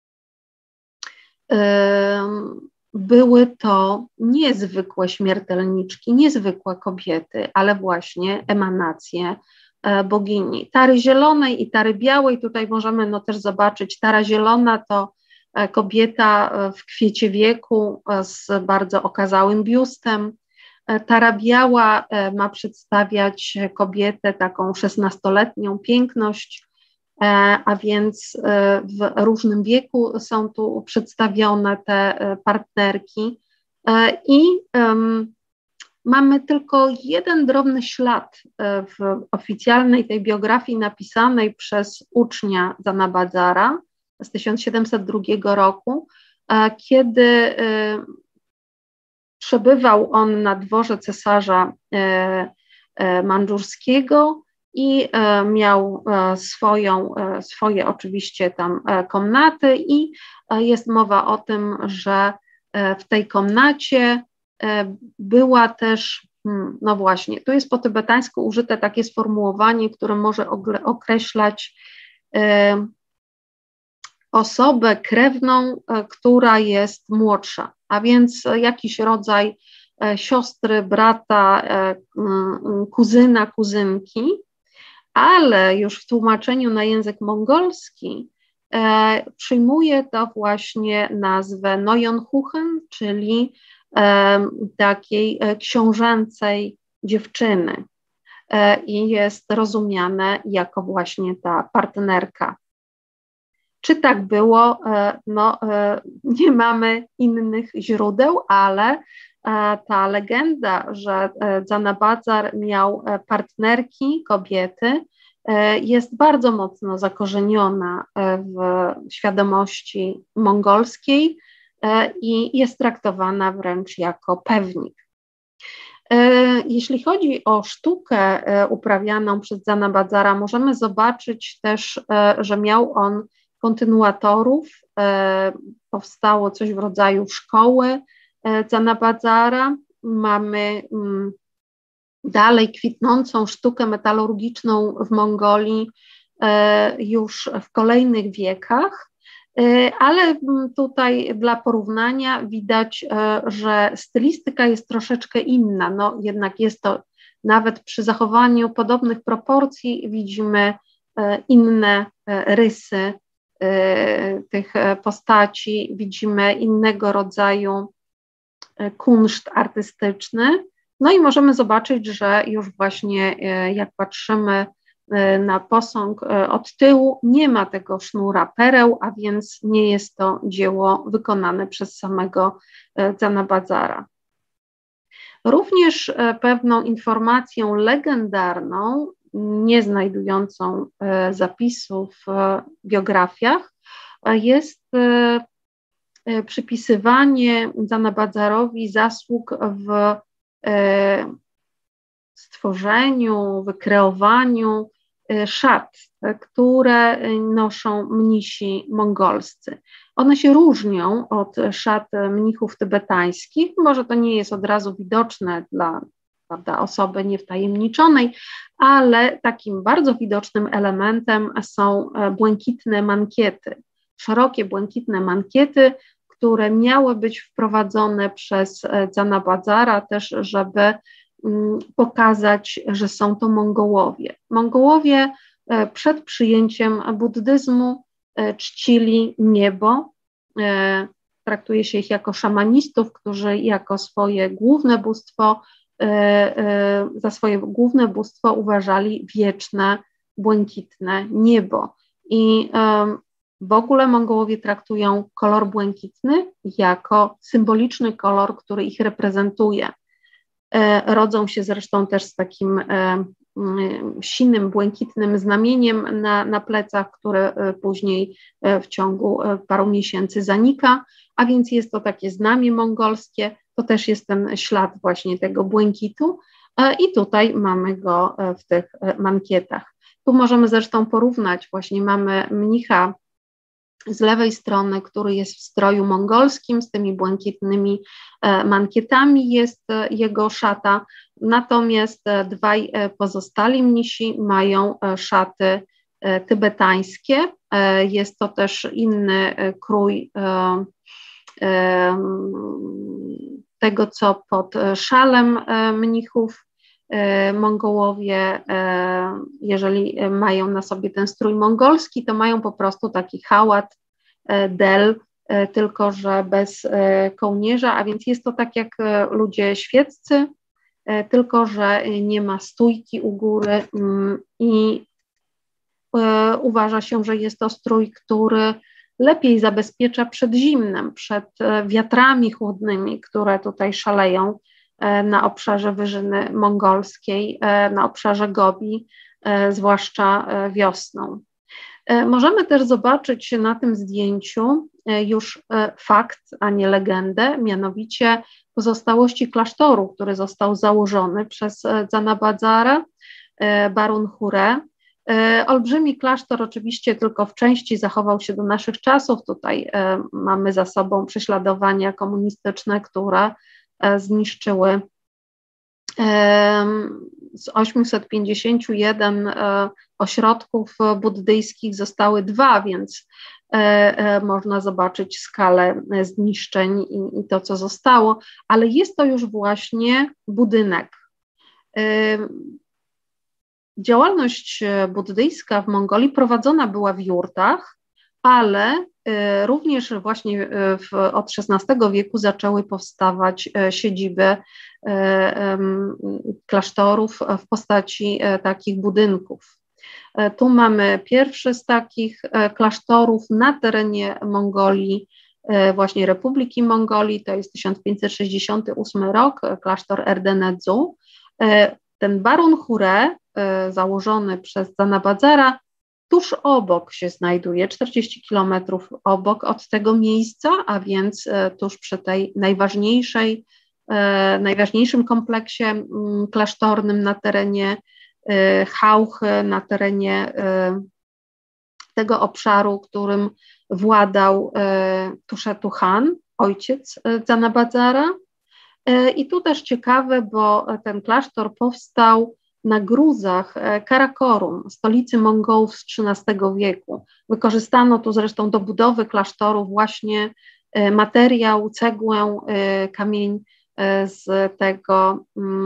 były to niezwykłe śmiertelniczki, niezwykłe kobiety, ale właśnie emanacje bogini. Tary zielonej i tary białej, tutaj możemy też zobaczyć, tara zielona to kobieta w kwiecie wieku z bardzo okazałym biustem, Ta biała ma przedstawiać kobietę taką 16-letnią piękność, a więc w różnym wieku są tu przedstawione te partnerki i mamy tylko jeden drobny ślad w oficjalnej tej biografii napisanej przez ucznia Zanabadzara z 1702 roku, kiedy przebywał on na dworze cesarza mandżurskiego i miał swoje oczywiście tam komnaty i jest mowa o tym, że w tej komnacie była też, no właśnie, tu jest po tybetańsku użyte takie sformułowanie, które może określać osobę krewną, która jest młodsza, a więc jakiś rodzaj siostry, brata, kuzyna, kuzynki, ale już w tłumaczeniu na język mongolski przyjmuje to właśnie nazwę Nojonhuchen, czyli takiej książęcej dziewczyny i jest rozumiane jako właśnie ta partnerka. Czy tak było? No, nie mamy innych źródeł, ale ta legenda, że Zanabadzar miał partnerki, kobiety, jest bardzo mocno zakorzeniona w świadomości mongolskiej i jest traktowana wręcz jako pewnik. Jeśli chodzi o sztukę uprawianą przez Zanabadzara, możemy zobaczyć też, że miał on kontynuatorów, powstało coś w rodzaju szkoły Zanabadzara. Mamy dalej kwitnącą sztukę metalurgiczną w Mongolii już w kolejnych wiekach, ale tutaj dla porównania widać, że stylistyka jest troszeczkę inna, no jednak jest to nawet przy zachowaniu podobnych proporcji widzimy inne rysy tych postaci, widzimy innego rodzaju kunszt artystyczny. No i możemy zobaczyć, że już właśnie jak patrzymy na posąg od tyłu, nie ma tego sznura pereł, a więc nie jest to dzieło wykonane przez samego Zanabadzara. Również pewną informacją legendarną, nie znajdującą zapisu w biografiach, jest przypisywanie Zanabadzarowi zasług w stworzeniu, wykreowaniu szat, które noszą mnisi mongolscy. One się różnią od szat mnichów tybetańskich, może to nie jest od razu widoczne dla, prawda, osoby niewtajemniczonej, ale takim bardzo widocznym elementem są błękitne mankiety, szerokie błękitne mankiety, które miały być wprowadzone przez Zanabadzara też, żeby pokazać, że są to Mongołowie. Mongołowie przed przyjęciem buddyzmu czcili niebo, traktuje się ich jako szamanistów, którzy jako swoje główne bóstwo, za swoje główne bóstwo uważali wieczne, błękitne niebo. I w ogóle Mongołowie traktują kolor błękitny jako symboliczny kolor, który ich reprezentuje. Rodzą się zresztą też z takim sinym, błękitnym znamieniem na plecach, które później w ciągu paru miesięcy zanika, a więc jest to takie znamie mongolskie, to też jest ten ślad właśnie tego błękitu i tutaj mamy go w tych mankietach. Tu możemy zresztą porównać, właśnie mamy mnicha z lewej strony, który jest w stroju mongolskim, z tymi błękitnymi mankietami jest jego szata, natomiast dwaj pozostali mnisi mają szaty tybetańskie. Jest to też inny krój tego, co pod szalem mnichów. Mongołowie, jeżeli mają na sobie ten strój mongolski, to mają po prostu taki hałat, del, tylko że bez kołnierza, a więc jest to tak jak ludzie świeccy, tylko że nie ma stójki u góry i uważa się, że jest to strój, który lepiej zabezpiecza przed zimnem, przed wiatrami chłodnymi, które tutaj szaleją na obszarze Wyżyny Mongolskiej, na obszarze Gobi, zwłaszcza wiosną. Możemy też zobaczyć na tym zdjęciu już fakt, a nie legendę, mianowicie pozostałości klasztoru, który został założony przez Zanabadzara, Barun Hure. Olbrzymi klasztor oczywiście tylko w części zachował się do naszych czasów. Tutaj mamy za sobą prześladowania komunistyczne, które zniszczyły z 851 ośrodków buddyjskich zostały 2, więc można zobaczyć skalę zniszczeń i to, co zostało, ale jest to już właśnie budynek. Działalność buddyjska w Mongolii prowadzona była w jurtach, ale również właśnie od XVI wieku zaczęły powstawać siedziby klasztorów w postaci takich budynków. Tu mamy pierwszy z takich klasztorów na terenie Mongolii, właśnie Republiki Mongolii, to jest 1568 rok, klasztor Erdenedzu. Ten Barun Hure, założony przez Zanabadzara, tuż obok się znajduje, 40 kilometrów obok od tego miejsca, a więc tuż przy tej najważniejszym kompleksie klasztornym na terenie Chałchy, na terenie tego obszaru, którym władał Tushetu Han, ojciec Zanabadzara. I tu też ciekawe, bo ten klasztor powstał na gruzach Karakorum, stolicy Mongołów z XIII wieku. Wykorzystano tu zresztą do budowy klasztoru właśnie materiał, cegłę, kamień z tego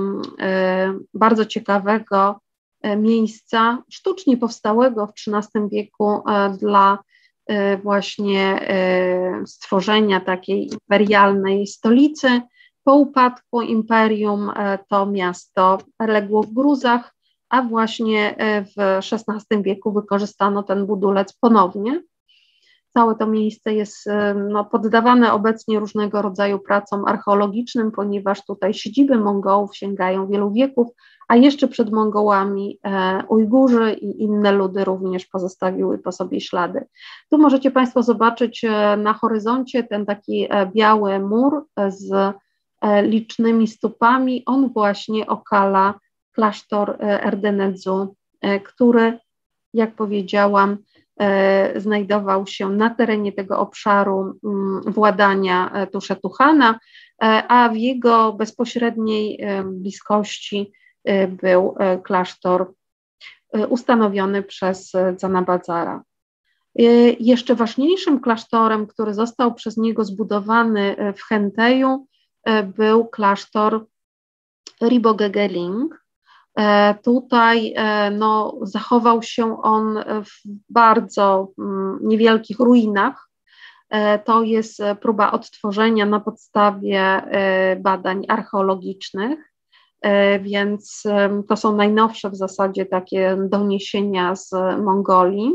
bardzo ciekawego miejsca, sztucznie powstałego w XIII wieku dla właśnie stworzenia takiej imperialnej stolicy. Po upadku imperium to miasto legło w gruzach, a właśnie w XVI wieku wykorzystano ten budulec ponownie. Całe to miejsce jest poddawane obecnie różnego rodzaju pracom archeologicznym, ponieważ tutaj siedziby Mongołów sięgają wielu wieków, a jeszcze przed Mongołami Ujgurzy i inne ludy również pozostawiły po sobie ślady. Tu możecie Państwo zobaczyć na horyzoncie ten taki biały mur z licznymi stupami. On właśnie okala klasztor Erdenedzu, który, jak powiedziałam, znajdował się na terenie tego obszaru władania Tushetu Hana, a w jego bezpośredniej bliskości był klasztor ustanowiony przez Zanabadzara. Jeszcze ważniejszym klasztorem, który został przez niego zbudowany w Henteju, był klasztor Ribogegeling. Tutaj zachował się on w bardzo niewielkich ruinach. To jest próba odtworzenia na podstawie badań archeologicznych, więc to są najnowsze w zasadzie takie doniesienia z Mongolii.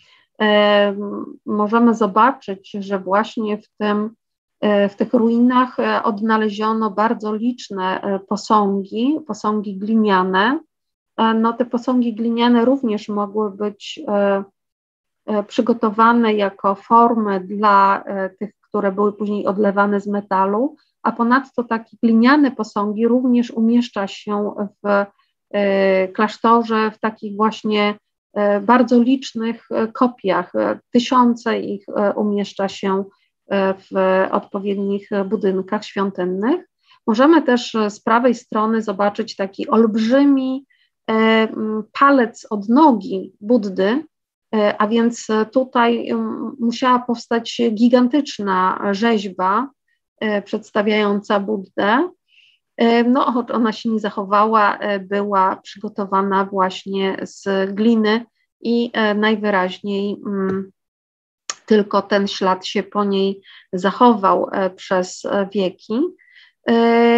Możemy zobaczyć, że właśnie w tych ruinach odnaleziono bardzo liczne posągi gliniane. Te posągi gliniane również mogły być przygotowane jako formy dla tych, które były później odlewane z metalu, a ponadto takie gliniane posągi również umieszcza się w klasztorze w takich właśnie bardzo licznych kopiach. Tysiące ich umieszcza się w odpowiednich budynkach świątynnych. Możemy też z prawej strony zobaczyć taki olbrzymi palec od nogi Buddy, a więc tutaj musiała powstać gigantyczna rzeźba przedstawiająca Buddę. Ona się nie zachowała, była przygotowana właśnie z gliny i najwyraźniej tylko ten ślad się po niej zachował przez wieki.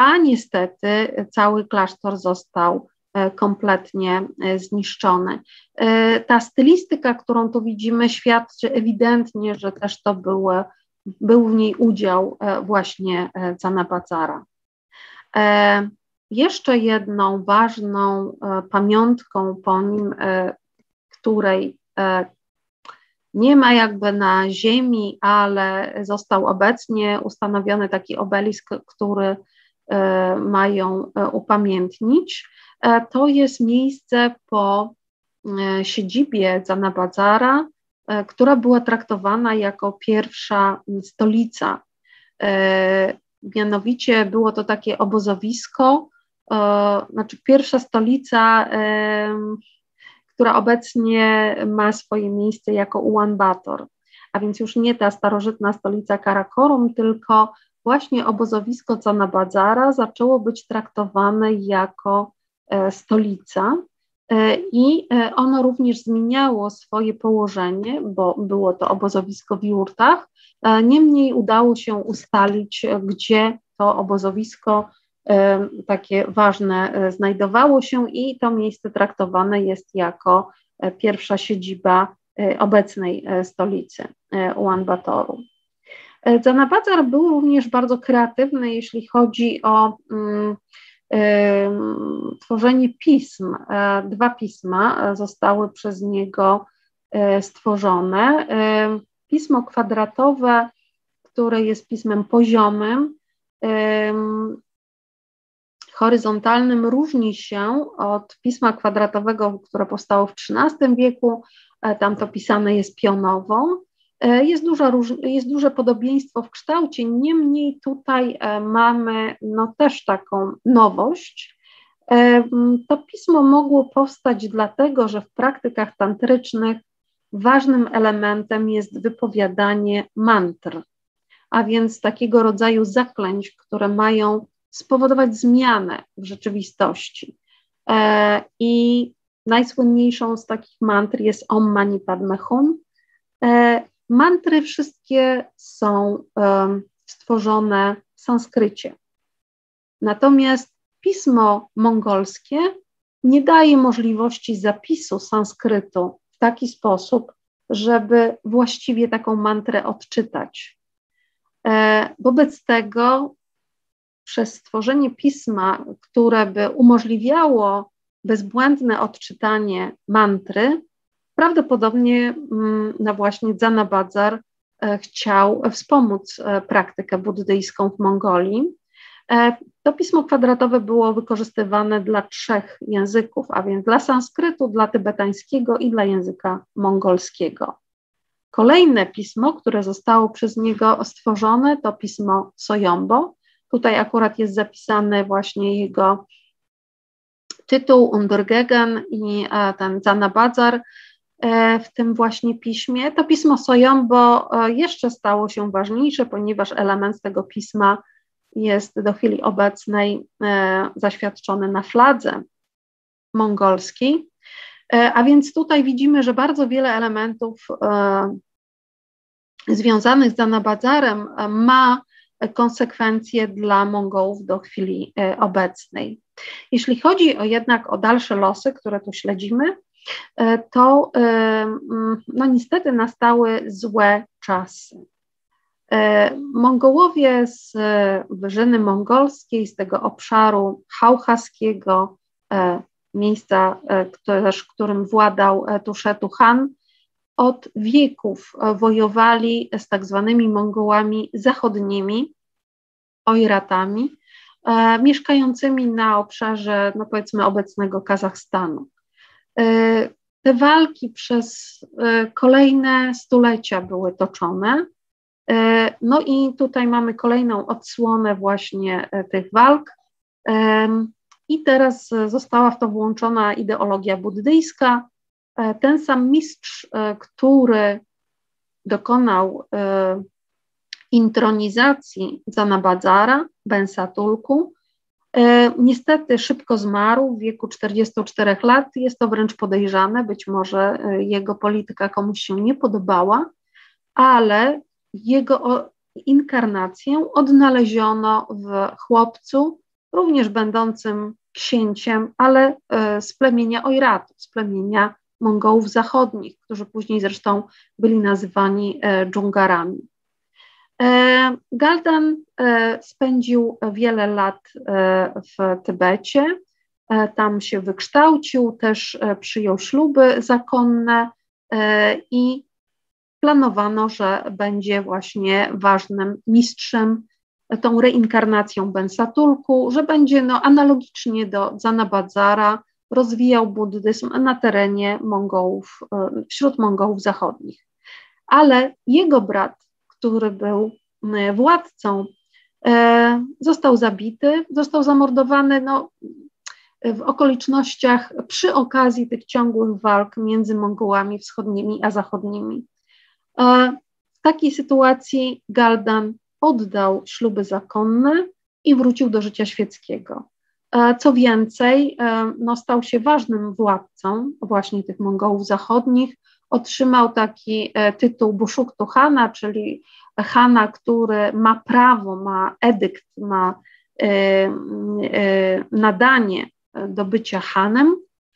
a niestety cały klasztor został kompletnie zniszczony. Ta stylistyka, którą tu widzimy, świadczy ewidentnie, że też to był w niej udział właśnie Zanabadzara. Jeszcze jedną ważną pamiątką po nim, której nie ma jakby na ziemi, ale został obecnie ustanowiony taki obelisk, który mają upamiętnić. To jest miejsce po siedzibie Zanabadzara, która była traktowana jako pierwsza stolica. Mianowicie było to takie obozowisko, znaczy pierwsza stolica, która obecnie ma swoje miejsce jako Ulaanbaatar, a więc już nie ta starożytna stolica Karakorum, tylko właśnie obozowisko Zanabadzara zaczęło być traktowane jako stolica i ono również zmieniało swoje położenie, bo było to obozowisko w jurtach. Niemniej udało się ustalić, gdzie to obozowisko takie ważne znajdowało się i to miejsce traktowane jest jako pierwsza siedziba obecnej stolicy Ulaanbaataru. Zanabadzar był również bardzo kreatywny, jeśli chodzi o tworzenie pism. 2 pisma zostały przez niego stworzone. Pismo kwadratowe, które jest pismem poziomym, horyzontalnym, różni się od pisma kwadratowego, które powstało w XIII wieku. Tam to pisane jest pionową. Jest duże podobieństwo w kształcie, niemniej tutaj mamy też taką nowość. To pismo mogło powstać dlatego, że w praktykach tantrycznych ważnym elementem jest wypowiadanie mantr, a więc takiego rodzaju zaklęć, które mają spowodować zmianę w rzeczywistości. I najsłynniejszą z takich mantr jest Om Mani Padme Hum. Mantry wszystkie są stworzone w sanskrycie. Natomiast pismo mongolskie nie daje możliwości zapisu sanskrytu w taki sposób, żeby właściwie taką mantrę odczytać. Wobec tego przez stworzenie pisma, które by umożliwiało bezbłędne odczytanie mantry, prawdopodobnie właśnie Zanabadzar chciał wspomóc praktykę buddyjską w Mongolii. To pismo kwadratowe było wykorzystywane dla 3 języków, a więc dla sanskrytu, dla tybetańskiego i dla języka mongolskiego. Kolejne pismo, które zostało przez niego stworzone, to pismo Soyombo. Tutaj akurat jest zapisany właśnie jego tytuł Undurgegen i ten Zanabadzar w tym właśnie piśmie. To pismo Soyombo jeszcze stało się ważniejsze, ponieważ element tego pisma jest do chwili obecnej zaświadczony na fladze mongolskiej. A więc tutaj widzimy, że bardzo wiele elementów związanych z Zanabadzarem ma konsekwencje dla Mongołów do chwili obecnej. Jeśli chodzi jednak o dalsze losy, które tu śledzimy, to niestety nastały złe czasy. Mongołowie z wyżyny mongolskiej, z tego obszaru chałchaskiego, miejsca, którym władał Tuszetu Han, od wieków wojowali z tak zwanymi Mongołami zachodnimi, ojratami, mieszkającymi na obszarze, powiedzmy, obecnego Kazachstanu. Te walki przez kolejne stulecia były toczone. No i tutaj mamy kolejną odsłonę właśnie tych walk. I teraz została w to włączona ideologia buddyjska. Ten sam mistrz, który dokonał intronizacji Zanabadzara, Bensa Tulku, niestety szybko zmarł w wieku 44 lat. Jest to wręcz podejrzane, być może jego polityka komuś się nie podobała, ale jego inkarnację odnaleziono w chłopcu również będącym księciem, ale z plemienia Ojratu, z plemienia Mongołów Zachodnich, którzy później zresztą byli nazywani Dżungarami. Galdan spędził wiele lat w Tybecie, tam się wykształcił, też przyjął śluby zakonne i planowano, że będzie właśnie ważnym mistrzem, tą reinkarnacją Bensatulku, że będzie analogicznie do Zanabadzara rozwijał buddyzm na terenie Mongołów, wśród Mongołów Zachodnich. Ale jego brat, który był władcą, został zabity, został zamordowany w okolicznościach przy okazji tych ciągłych walk między Mongołami wschodnimi a zachodnimi. W takiej sytuacji Galdan oddał śluby zakonne i wrócił do życia świeckiego. Co więcej, stał się ważnym władcą właśnie tych Mongołów Zachodnich, otrzymał taki tytuł Bushuktu Hana, czyli Hana, który ma prawo, ma edykt, ma nadanie do bycia Hanem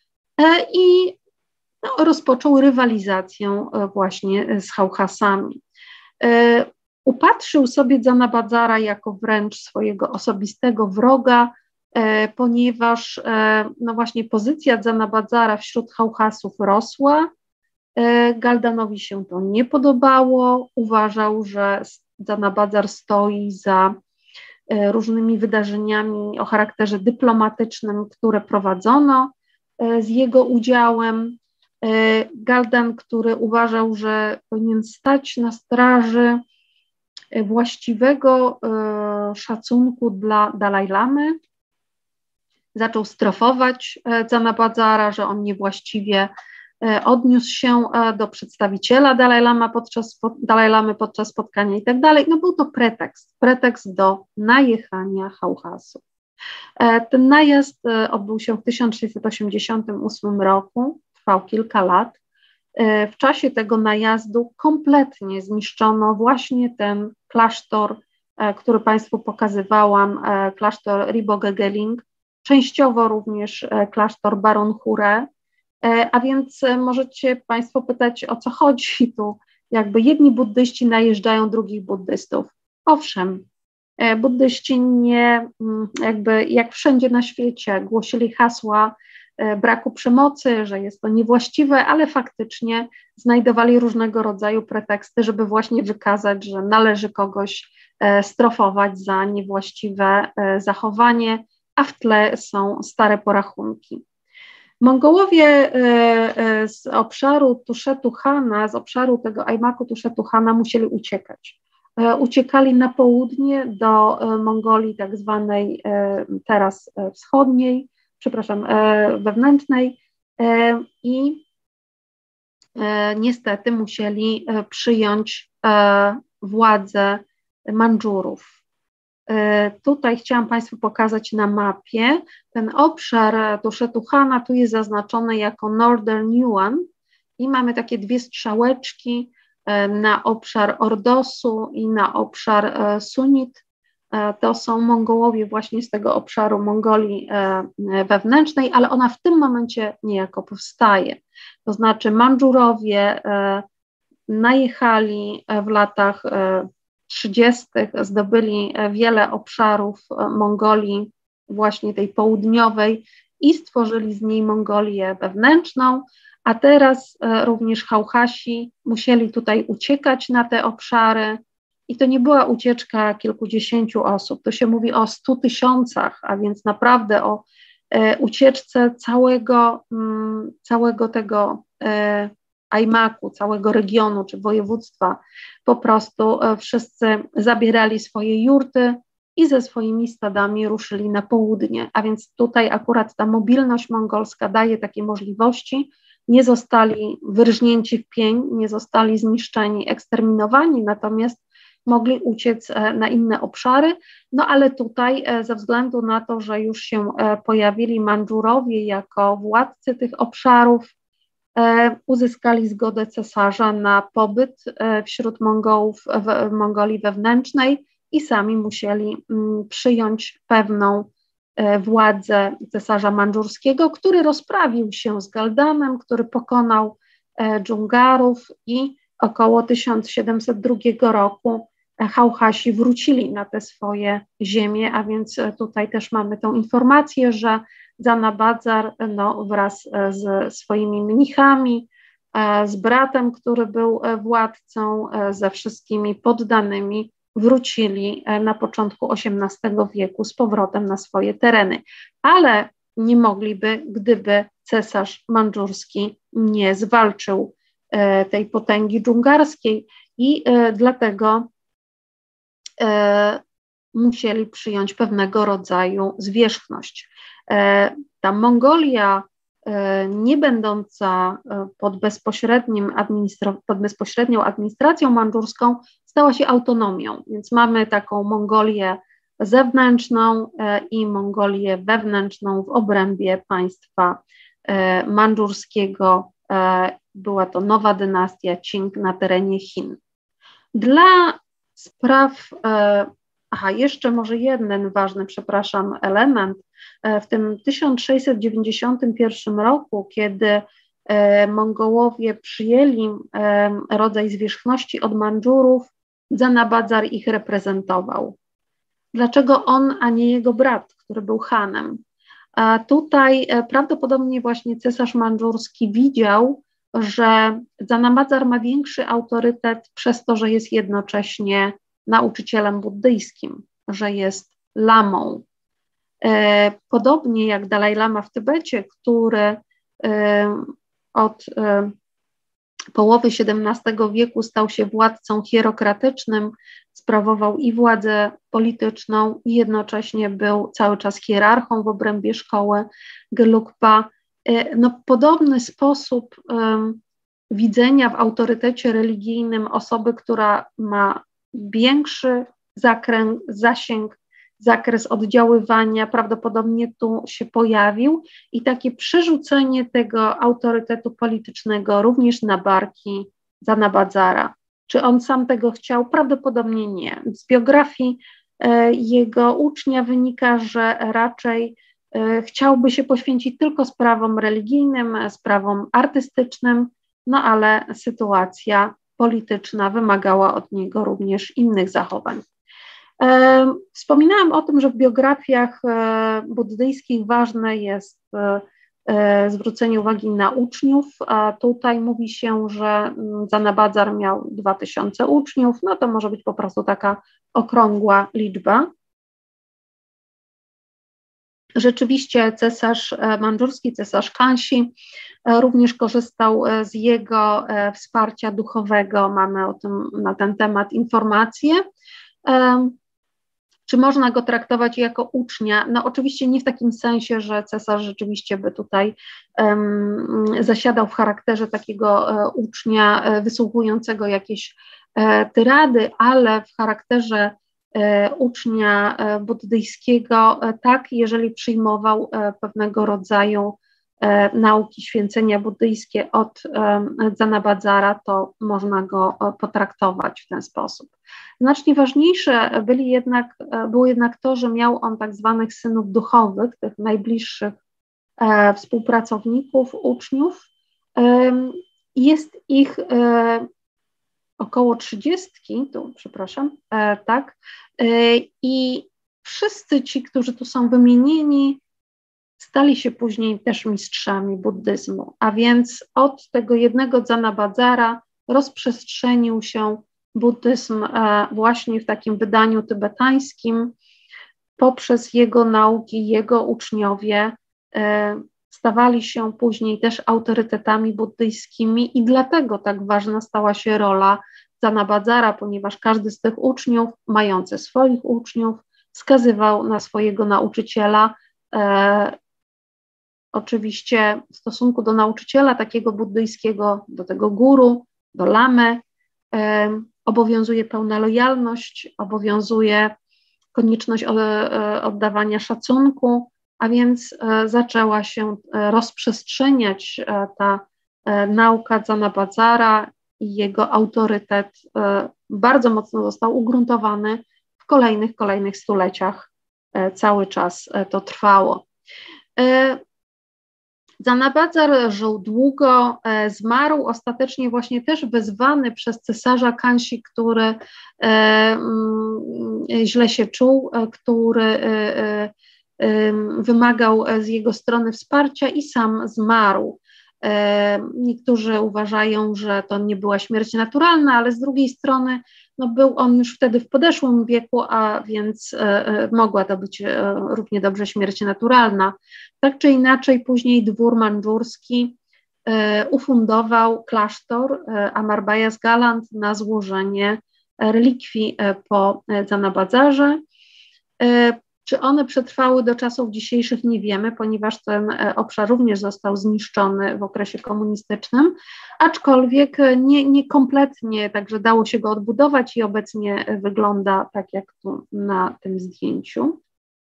i rozpoczął rywalizację właśnie z Hałchasami. Upatrzył sobie Zanabadzara jako wręcz swojego osobistego wroga, ponieważ właśnie pozycja Zanabadzara wśród Hałchasów rosła. Galdanowi się to nie podobało, uważał, że Zanabadzar stoi za różnymi wydarzeniami o charakterze dyplomatycznym, które prowadzono z jego udziałem. Galdan, który uważał, że powinien stać na straży właściwego szacunku dla Dalajlamy, zaczął strofować Zanabadzara, że on niewłaściwie odniósł się do przedstawiciela Dalajlamy podczas spotkania i tak dalej. Był to pretekst do najechania Hałchasów. Ten najazd odbył się w 1688 roku, trwał kilka lat. W czasie tego najazdu kompletnie zniszczono właśnie ten klasztor, który Państwu pokazywałam, klasztor Ribogegeling, częściowo również klasztor Baronhure. A więc możecie Państwo pytać, o co chodzi tu. Jakby jedni buddyści najeżdżają drugich buddystów. Owszem, buddyści nie, jakby jak wszędzie na świecie, głosili hasła braku przemocy, że jest to niewłaściwe, ale faktycznie znajdowali różnego rodzaju preteksty, żeby właśnie wykazać, że należy kogoś strofować za niewłaściwe zachowanie, a w tle są stare porachunki. Mongołowie z obszaru Tuszetu Hana, z obszaru tego Ajmaku Tuszetu Hana musieli uciekać. Uciekali na południe do Mongolii tak zwanej teraz wschodniej, wewnętrznej i niestety musieli przyjąć władzę Mandżurów. Tutaj chciałam Państwu pokazać na mapie ten obszar Tuszetu Hana, tu jest zaznaczony jako Northern Yuan i mamy takie dwie strzałeczki na obszar Ordosu i na obszar Sunit. To są Mongołowie właśnie z tego obszaru Mongolii wewnętrznej, ale ona w tym momencie niejako powstaje. To znaczy Mandżurowie najechali w latach 30., zdobyli wiele obszarów Mongolii, właśnie tej południowej i stworzyli z niej Mongolię wewnętrzną, a teraz również Hałchasi musieli tutaj uciekać na te obszary i to nie była ucieczka kilkudziesięciu osób, to się mówi o 100 000, a więc naprawdę o ucieczce całego tego Ajmaku, całego regionu czy województwa. Po prostu wszyscy zabierali swoje jurty i ze swoimi stadami ruszyli na południe, a więc tutaj akurat ta mobilność mongolska daje takie możliwości. Nie zostali wyrżnięci w pień, nie zostali zniszczeni, eksterminowani, natomiast mogli uciec na inne obszary, ale tutaj ze względu na to, że już się pojawili Mandżurowie jako władcy tych obszarów, uzyskali zgodę cesarza na pobyt wśród Mongołów w Mongolii wewnętrznej i sami musieli przyjąć pewną władzę cesarza mandżurskiego, który rozprawił się z Galdanem, który pokonał Dżungarów i około 1702 roku Hałhasi wrócili na te swoje ziemie, a więc tutaj też mamy tą informację, że Zanabadzar wraz z swoimi mnichami, z bratem, który był władcą, ze wszystkimi poddanymi wrócili na początku XVIII wieku z powrotem na swoje tereny, ale nie mogliby, gdyby cesarz mandżurski nie zwalczył tej potęgi dżungarskiej i dlatego musieli przyjąć pewnego rodzaju zwierzchność. Ta Mongolia, nie będąca pod bezpośrednią administracją mandżurską, stała się autonomią, więc mamy taką Mongolię zewnętrzną i Mongolię wewnętrzną w obrębie państwa mandżurskiego. Była to nowa dynastia Qing na terenie Chin. Dla spraw, jeszcze może jeden ważny, element. W tym 1691 roku, kiedy Mongołowie przyjęli rodzaj zwierzchności od Mandżurów, Zanabadzar ich reprezentował. Dlaczego on, a nie jego brat, który był hanem? Tutaj prawdopodobnie właśnie cesarz mandżurski widział, że Zanabadzar ma większy autorytet przez to, że jest jednocześnie nauczycielem buddyjskim, że jest lamą. Podobnie jak Dalaj Lama w Tybecie, który od połowy XVII wieku stał się władcą hierokratycznym, sprawował i władzę polityczną i jednocześnie był cały czas hierarchą w obrębie szkoły Gelugpa. Podobny sposób widzenia w autorytecie religijnym osoby, która ma większy zasięg, zakres oddziaływania prawdopodobnie tu się pojawił i takie przerzucenie tego autorytetu politycznego również na barki Zanabadzara. Czy on sam tego chciał? Prawdopodobnie nie. Z biografii jego ucznia wynika, że raczej chciałby się poświęcić tylko sprawom religijnym, sprawom artystycznym, ale sytuacja polityczna wymagała od niego również innych zachowań. Wspominałam o tym, że w biografiach buddyjskich ważne jest zwrócenie uwagi na uczniów, a tutaj mówi się, że Zanabadzar miał 2000 uczniów, to może być po prostu taka okrągła liczba. Rzeczywiście cesarz mandżurski, cesarz Kansi również korzystał z jego wsparcia duchowego. Mamy na ten temat informacje. Czy można go traktować jako ucznia? Oczywiście nie w takim sensie, że cesarz rzeczywiście by tutaj zasiadał w charakterze takiego ucznia wysłuchującego jakieś tyrady, ale w charakterze ucznia buddyjskiego, tak, jeżeli przyjmował pewnego rodzaju nauki, święcenia buddyjskie od Zanabadzara, to można go potraktować w ten sposób. Znacznie ważniejsze było jednak to, że miał on tak zwanych synów duchowych, tych najbliższych współpracowników, uczniów. Jest ich około 30, tak, i wszyscy ci, którzy tu są wymienieni, stali się później też mistrzami buddyzmu, a więc od tego jednego Zanabadzara rozprzestrzenił się buddyzm właśnie w takim wydaniu tybetańskim. Poprzez jego nauki, jego uczniowie stawali się później też autorytetami buddyjskimi i dlatego tak ważna stała się rola Zanabadzara, ponieważ każdy z tych uczniów, mający swoich uczniów, wskazywał na swojego nauczyciela. Oczywiście w stosunku do nauczyciela takiego buddyjskiego, do tego guru, do lamy, obowiązuje pełna lojalność, obowiązuje konieczność oddawania szacunku, a więc zaczęła się rozprzestrzeniać ta nauka Zanabadzara i jego autorytet bardzo mocno został ugruntowany w kolejnych stuleciach cały czas to trwało. Zanabadzar żył długo, zmarł ostatecznie właśnie też wezwany przez cesarza Kansi, który źle się czuł, który wymagał z jego strony wsparcia i sam zmarł. Niektórzy uważają, że to nie była śmierć naturalna, ale z drugiej strony no był on już wtedy w podeszłym wieku, a więc mogła to być równie dobrze śmierć naturalna. Tak czy inaczej później dwór mandżurski ufundował klasztor Amarbayas Galant na złożenie relikwii po Zanabadzarze. Czy one przetrwały do czasów dzisiejszych, nie wiemy, ponieważ ten obszar również został zniszczony w okresie komunistycznym, aczkolwiek nie kompletnie, także dało się go odbudować i obecnie wygląda tak jak tu na tym zdjęciu.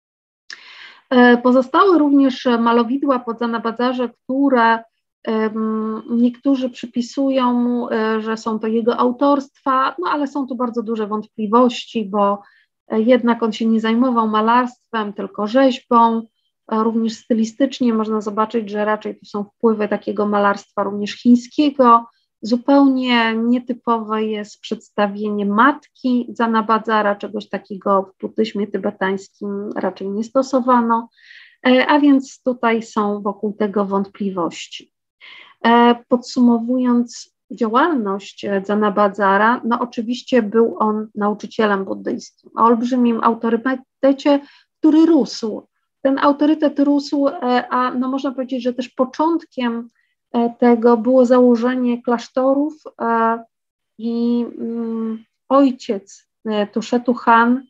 Pozostały również malowidła po Zanabadzarze, które niektórzy przypisują mu, że są to jego autorstwa, no ale są tu bardzo duże wątpliwości, bo jednak on się nie zajmował malarstwem, tylko rzeźbą. Również stylistycznie można zobaczyć, że raczej tu są wpływy takiego malarstwa również chińskiego. Zupełnie nietypowe jest przedstawienie matki Zanabadzara, czegoś takiego w buddyzmie tybetańskim raczej nie stosowano, a więc tutaj są wokół tego wątpliwości. Podsumowując działalność Zanabadzara, no oczywiście był on nauczycielem buddyjskim, o olbrzymim autorytecie, który rósł. Ten autorytet rósł, a no można powiedzieć, że też początkiem tego było założenie klasztorów i ojciec Tuszetu Han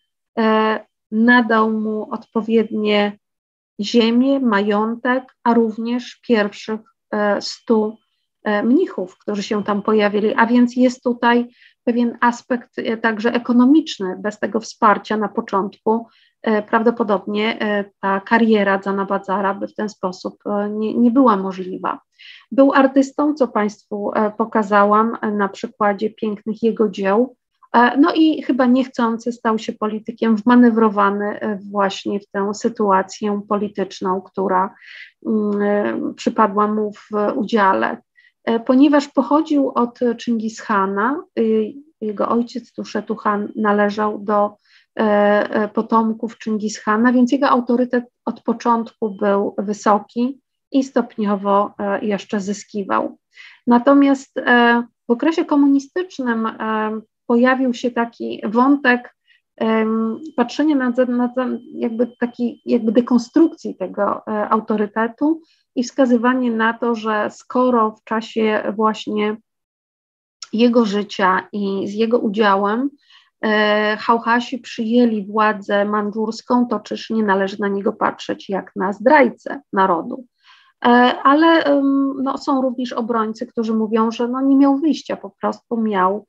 nadał mu odpowiednie ziemię, majątek, a również pierwszych 100 mnichów, którzy się tam pojawili, a więc jest tutaj pewien aspekt także ekonomiczny. Bez tego wsparcia na początku prawdopodobnie ta kariera Zanabadzara by w ten sposób nie była możliwa. Był artystą, co Państwu pokazałam na przykładzie pięknych jego dzieł, no i chyba niechcący stał się politykiem, wmanewrowany właśnie w tę sytuację polityczną, która przypadła mu w udziale. Ponieważ pochodził od Chingishana, jego ojciec Tuszetu Han należał do potomków Chingishana, więc jego autorytet od początku był wysoki i stopniowo jeszcze zyskiwał. Natomiast w okresie komunistycznym pojawił się taki wątek patrzenia na jakby dekonstrukcji tego autorytetu i wskazywanie na to, że skoro w czasie właśnie jego życia i z jego udziałem Hałhasi przyjęli władzę mandżurską, to czyż nie należy na niego patrzeć jak na zdrajcę narodu. Ale no, są również obrońcy, którzy mówią, że no, nie miał wyjścia, po prostu miał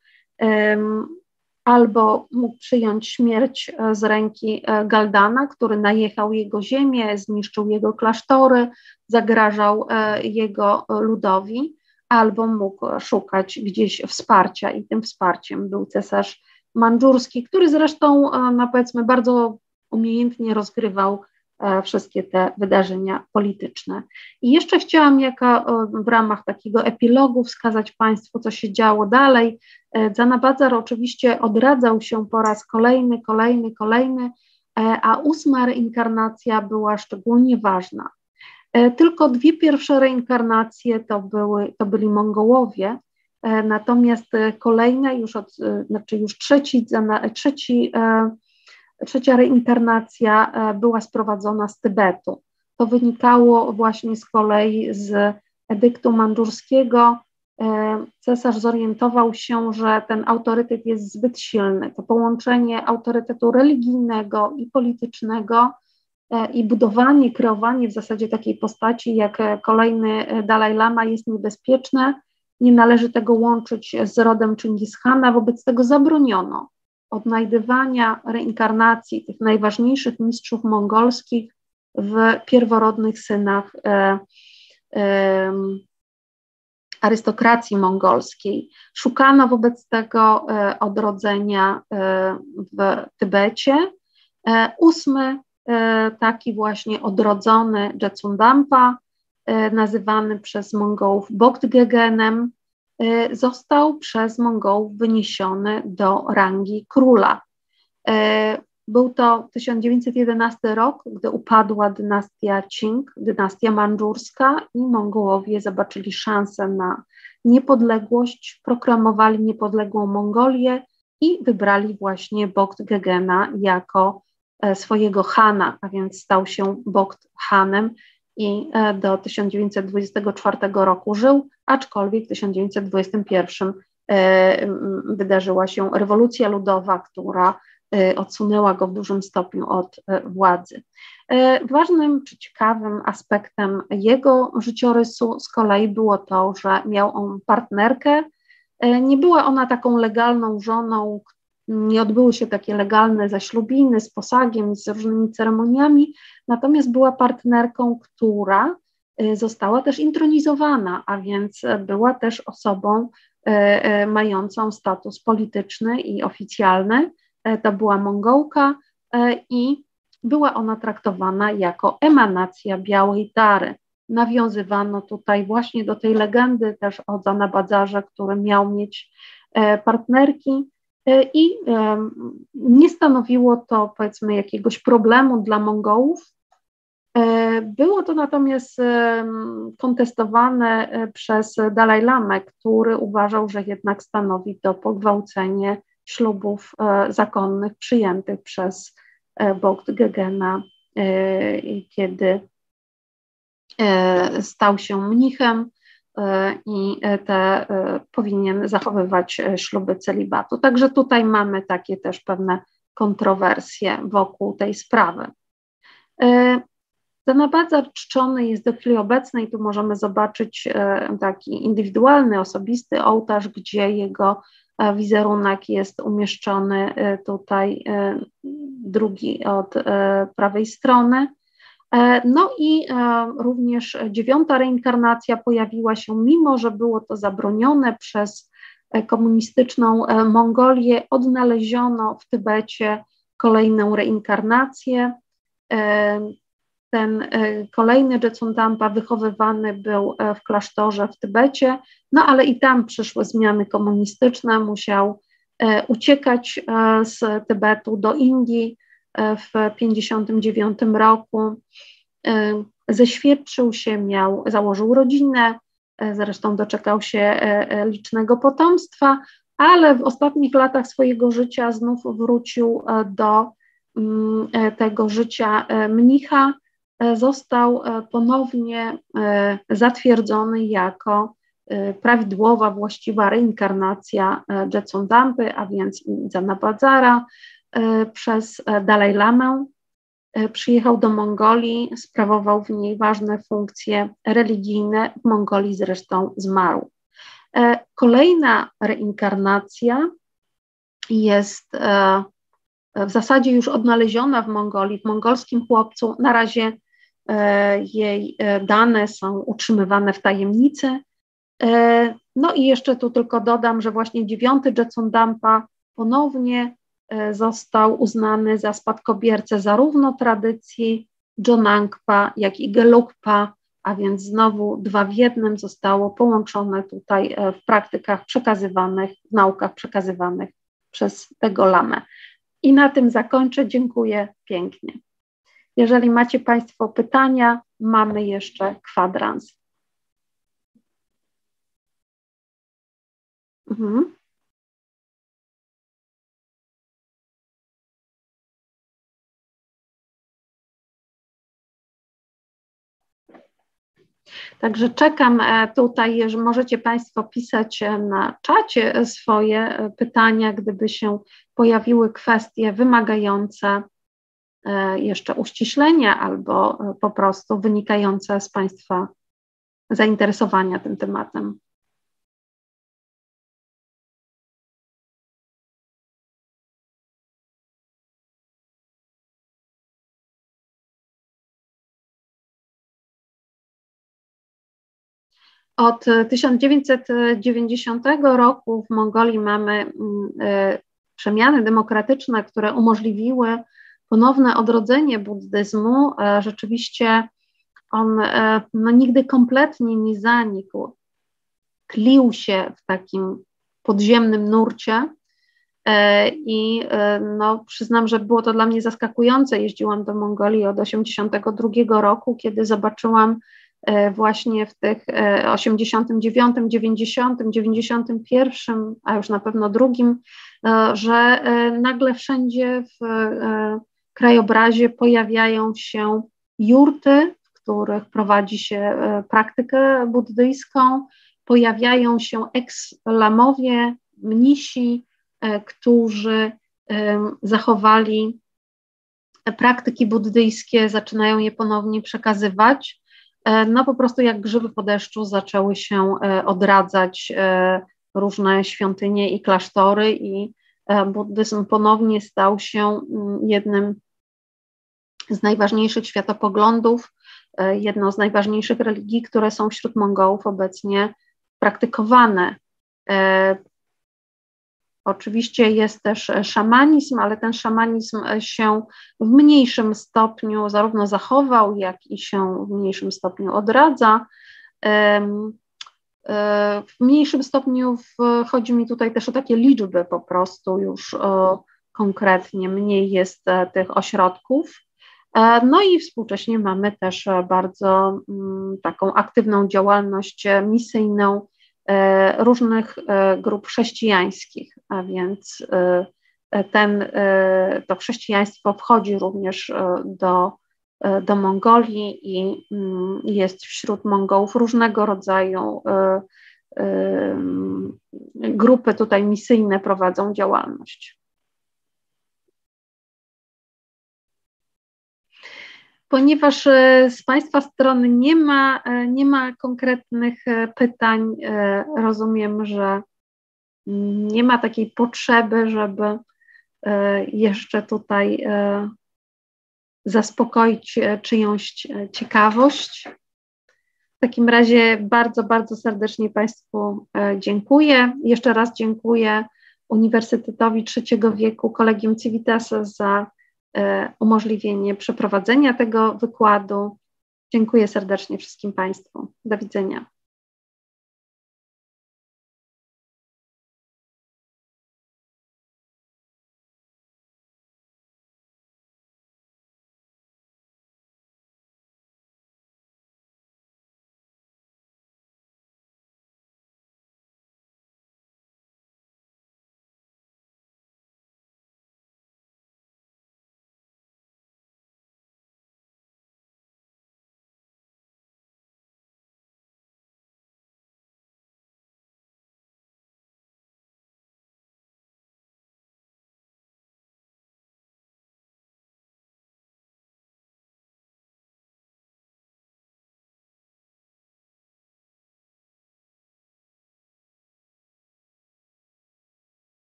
albo mógł przyjąć śmierć z ręki Galdana, który najechał jego ziemię, zniszczył jego klasztory, zagrażał jego ludowi, albo mógł szukać gdzieś wsparcia i tym wsparciem był cesarz mandżurski, który zresztą, no powiedzmy, bardzo umiejętnie rozgrywał wszystkie te wydarzenia polityczne. I jeszcze chciałam w ramach takiego epilogu wskazać Państwu, co się działo dalej. Zanabadzar oczywiście odradzał się po raz kolejny, a 8. reinkarnacja była szczególnie ważna. Tylko 2 pierwsze reinkarnacje to byli Mongołowie, natomiast kolejne już trzecia reinkarnacja była sprowadzona z Tybetu. To wynikało właśnie z kolei z edyktu mandżurskiego. Cesarz zorientował się, że ten autorytet jest zbyt silny. To połączenie autorytetu religijnego i politycznego i budowanie, kreowanie w zasadzie takiej postaci jak kolejny Dalaj Lama jest niebezpieczne. Nie należy tego łączyć z rodem Chingishana, wobec tego zabroniono odnajdywania reinkarnacji tych najważniejszych mistrzów mongolskich w pierworodnych synach arystokracji mongolskiej. Szukano wobec tego odrodzenia w Tybecie. 8. taki właśnie odrodzony Jetsundanpa, nazywany przez Mongołów Bogd-Gegenem, został przez Mongołów wyniesiony do rangi króla. Był to 1911 rok, gdy upadła dynastia Qing, dynastia mandżurska, i Mongołowie zobaczyli szansę na niepodległość, proklamowali niepodległą Mongolię i wybrali właśnie Bogd-Gegena jako swojego chana, a więc stał się Bogd-Hanem i do 1924 roku żył, aczkolwiek w 1921 wydarzyła się rewolucja ludowa, która odsunęła go w dużym stopniu od władzy. Ważnym czy ciekawym aspektem jego życiorysu z kolei było to, że miał on partnerkę. Nie była ona taką legalną żoną, nie odbyły się takie legalne zaślubiny z posagiem, z różnymi ceremoniami, natomiast była partnerką, która została też intronizowana, a więc była też osobą mającą status polityczny i oficjalny. To była Mongołka i była ona traktowana jako emanacja białej Tary. Nawiązywano tutaj właśnie do tej legendy też o Zanabadzarze, który miał mieć partnerki i nie stanowiło to, powiedzmy, jakiegoś problemu dla Mongołów. Było to natomiast kontestowane przez Dalajlamę, który uważał, że jednak stanowi to pogwałcenie ślubów zakonnych przyjętych przez Bogd-Gegena, kiedy stał się mnichem i powinien zachowywać śluby celibatu. Także tutaj mamy takie też pewne kontrowersje wokół tej sprawy. Zanabadzar czczony jest do chwili obecnej. Tu możemy zobaczyć taki indywidualny, osobisty ołtarz, gdzie jego wizerunek jest umieszczony tutaj, drugi od prawej strony. No i również 9. reinkarnacja pojawiła się, mimo że było to zabronione przez komunistyczną Mongolię, odnaleziono w Tybecie kolejną reinkarnację. Ten kolejny Jetsundanpa wychowywany był w klasztorze w Tybecie, no ale i tam przyszły zmiany komunistyczne, musiał uciekać z Tybetu do Indii w 1959 roku. Zeświadczył się, założył rodzinę, zresztą doczekał się licznego potomstwa, ale w ostatnich latach swojego życia znów wrócił do tego życia mnicha. Został ponownie zatwierdzony jako prawidłowa, właściwa reinkarnacja Jetsundanpy, a więc Zanabadzara, przez Dalajlamę. Przyjechał do Mongolii, sprawował w niej ważne funkcje religijne, w Mongolii zresztą zmarł. Kolejna reinkarnacja jest w zasadzie już odnaleziona w Mongolii, w mongolskim chłopcu. Na razie jej dane są utrzymywane w tajemnicy. No i jeszcze tu tylko dodam, że właśnie 9. Jetsundanpa ponownie został uznany za spadkobiercę zarówno tradycji Jonangpa, jak i Gelugpa, a więc znowu 2 w 1 zostało połączone tutaj w praktykach przekazywanych, w naukach przekazywanych przez tego lamę. I na tym zakończę. Dziękuję pięknie. Jeżeli macie Państwo pytania, mamy jeszcze kwadrans. Także czekam tutaj, że możecie Państwo pisać na czacie swoje pytania, gdyby się pojawiły kwestie wymagające jeszcze uściślenia albo po prostu wynikające z Państwa zainteresowania tym tematem. Od 1990 roku w Mongolii mamy przemiany demokratyczne, które umożliwiły ponowne odrodzenie buddyzmu. Rzeczywiście on nigdy kompletnie nie zanikł, tlił się w takim podziemnym nurcie i przyznam, że było to dla mnie zaskakujące. Jeździłam do Mongolii od 1982 roku, kiedy zobaczyłam właśnie w tych 89, 90, 91, a już na pewno drugim, że nagle wszędzie w krajobrazie pojawiają się jurty, w których prowadzi się praktykę buddyjską, pojawiają się eks-lamowie, mnisi, którzy zachowali praktyki buddyjskie, zaczynają je ponownie przekazywać. Po prostu jak grzyby po deszczu zaczęły się odradzać różne świątynie i klasztory i buddyzm ponownie stał się jednym z najważniejszych światopoglądów, jedną z najważniejszych religii, które są wśród Mongołów obecnie praktykowane. Oczywiście jest też szamanizm, ale ten szamanizm się w mniejszym stopniu zarówno zachował, jak i się w mniejszym stopniu odradza. W mniejszym stopniu chodzi mi tutaj też o takie liczby po prostu już konkretnie, mniej jest tych ośrodków. No i współcześnie mamy też bardzo taką aktywną działalność misyjną różnych grup chrześcijańskich, a więc to chrześcijaństwo wchodzi również do Mongolii i jest wśród Mongołów różnego rodzaju grupy tutaj misyjne prowadzą działalność. Ponieważ z Państwa strony nie ma konkretnych pytań, rozumiem, że nie ma takiej potrzeby, żeby jeszcze tutaj zaspokoić czyjąś ciekawość. W takim razie bardzo, bardzo serdecznie Państwu dziękuję. Jeszcze raz dziękuję Uniwersytetowi Trzeciego Wieku, Collegium Civitas za umożliwienie przeprowadzenia tego wykładu. Dziękuję serdecznie wszystkim Państwu. Do widzenia.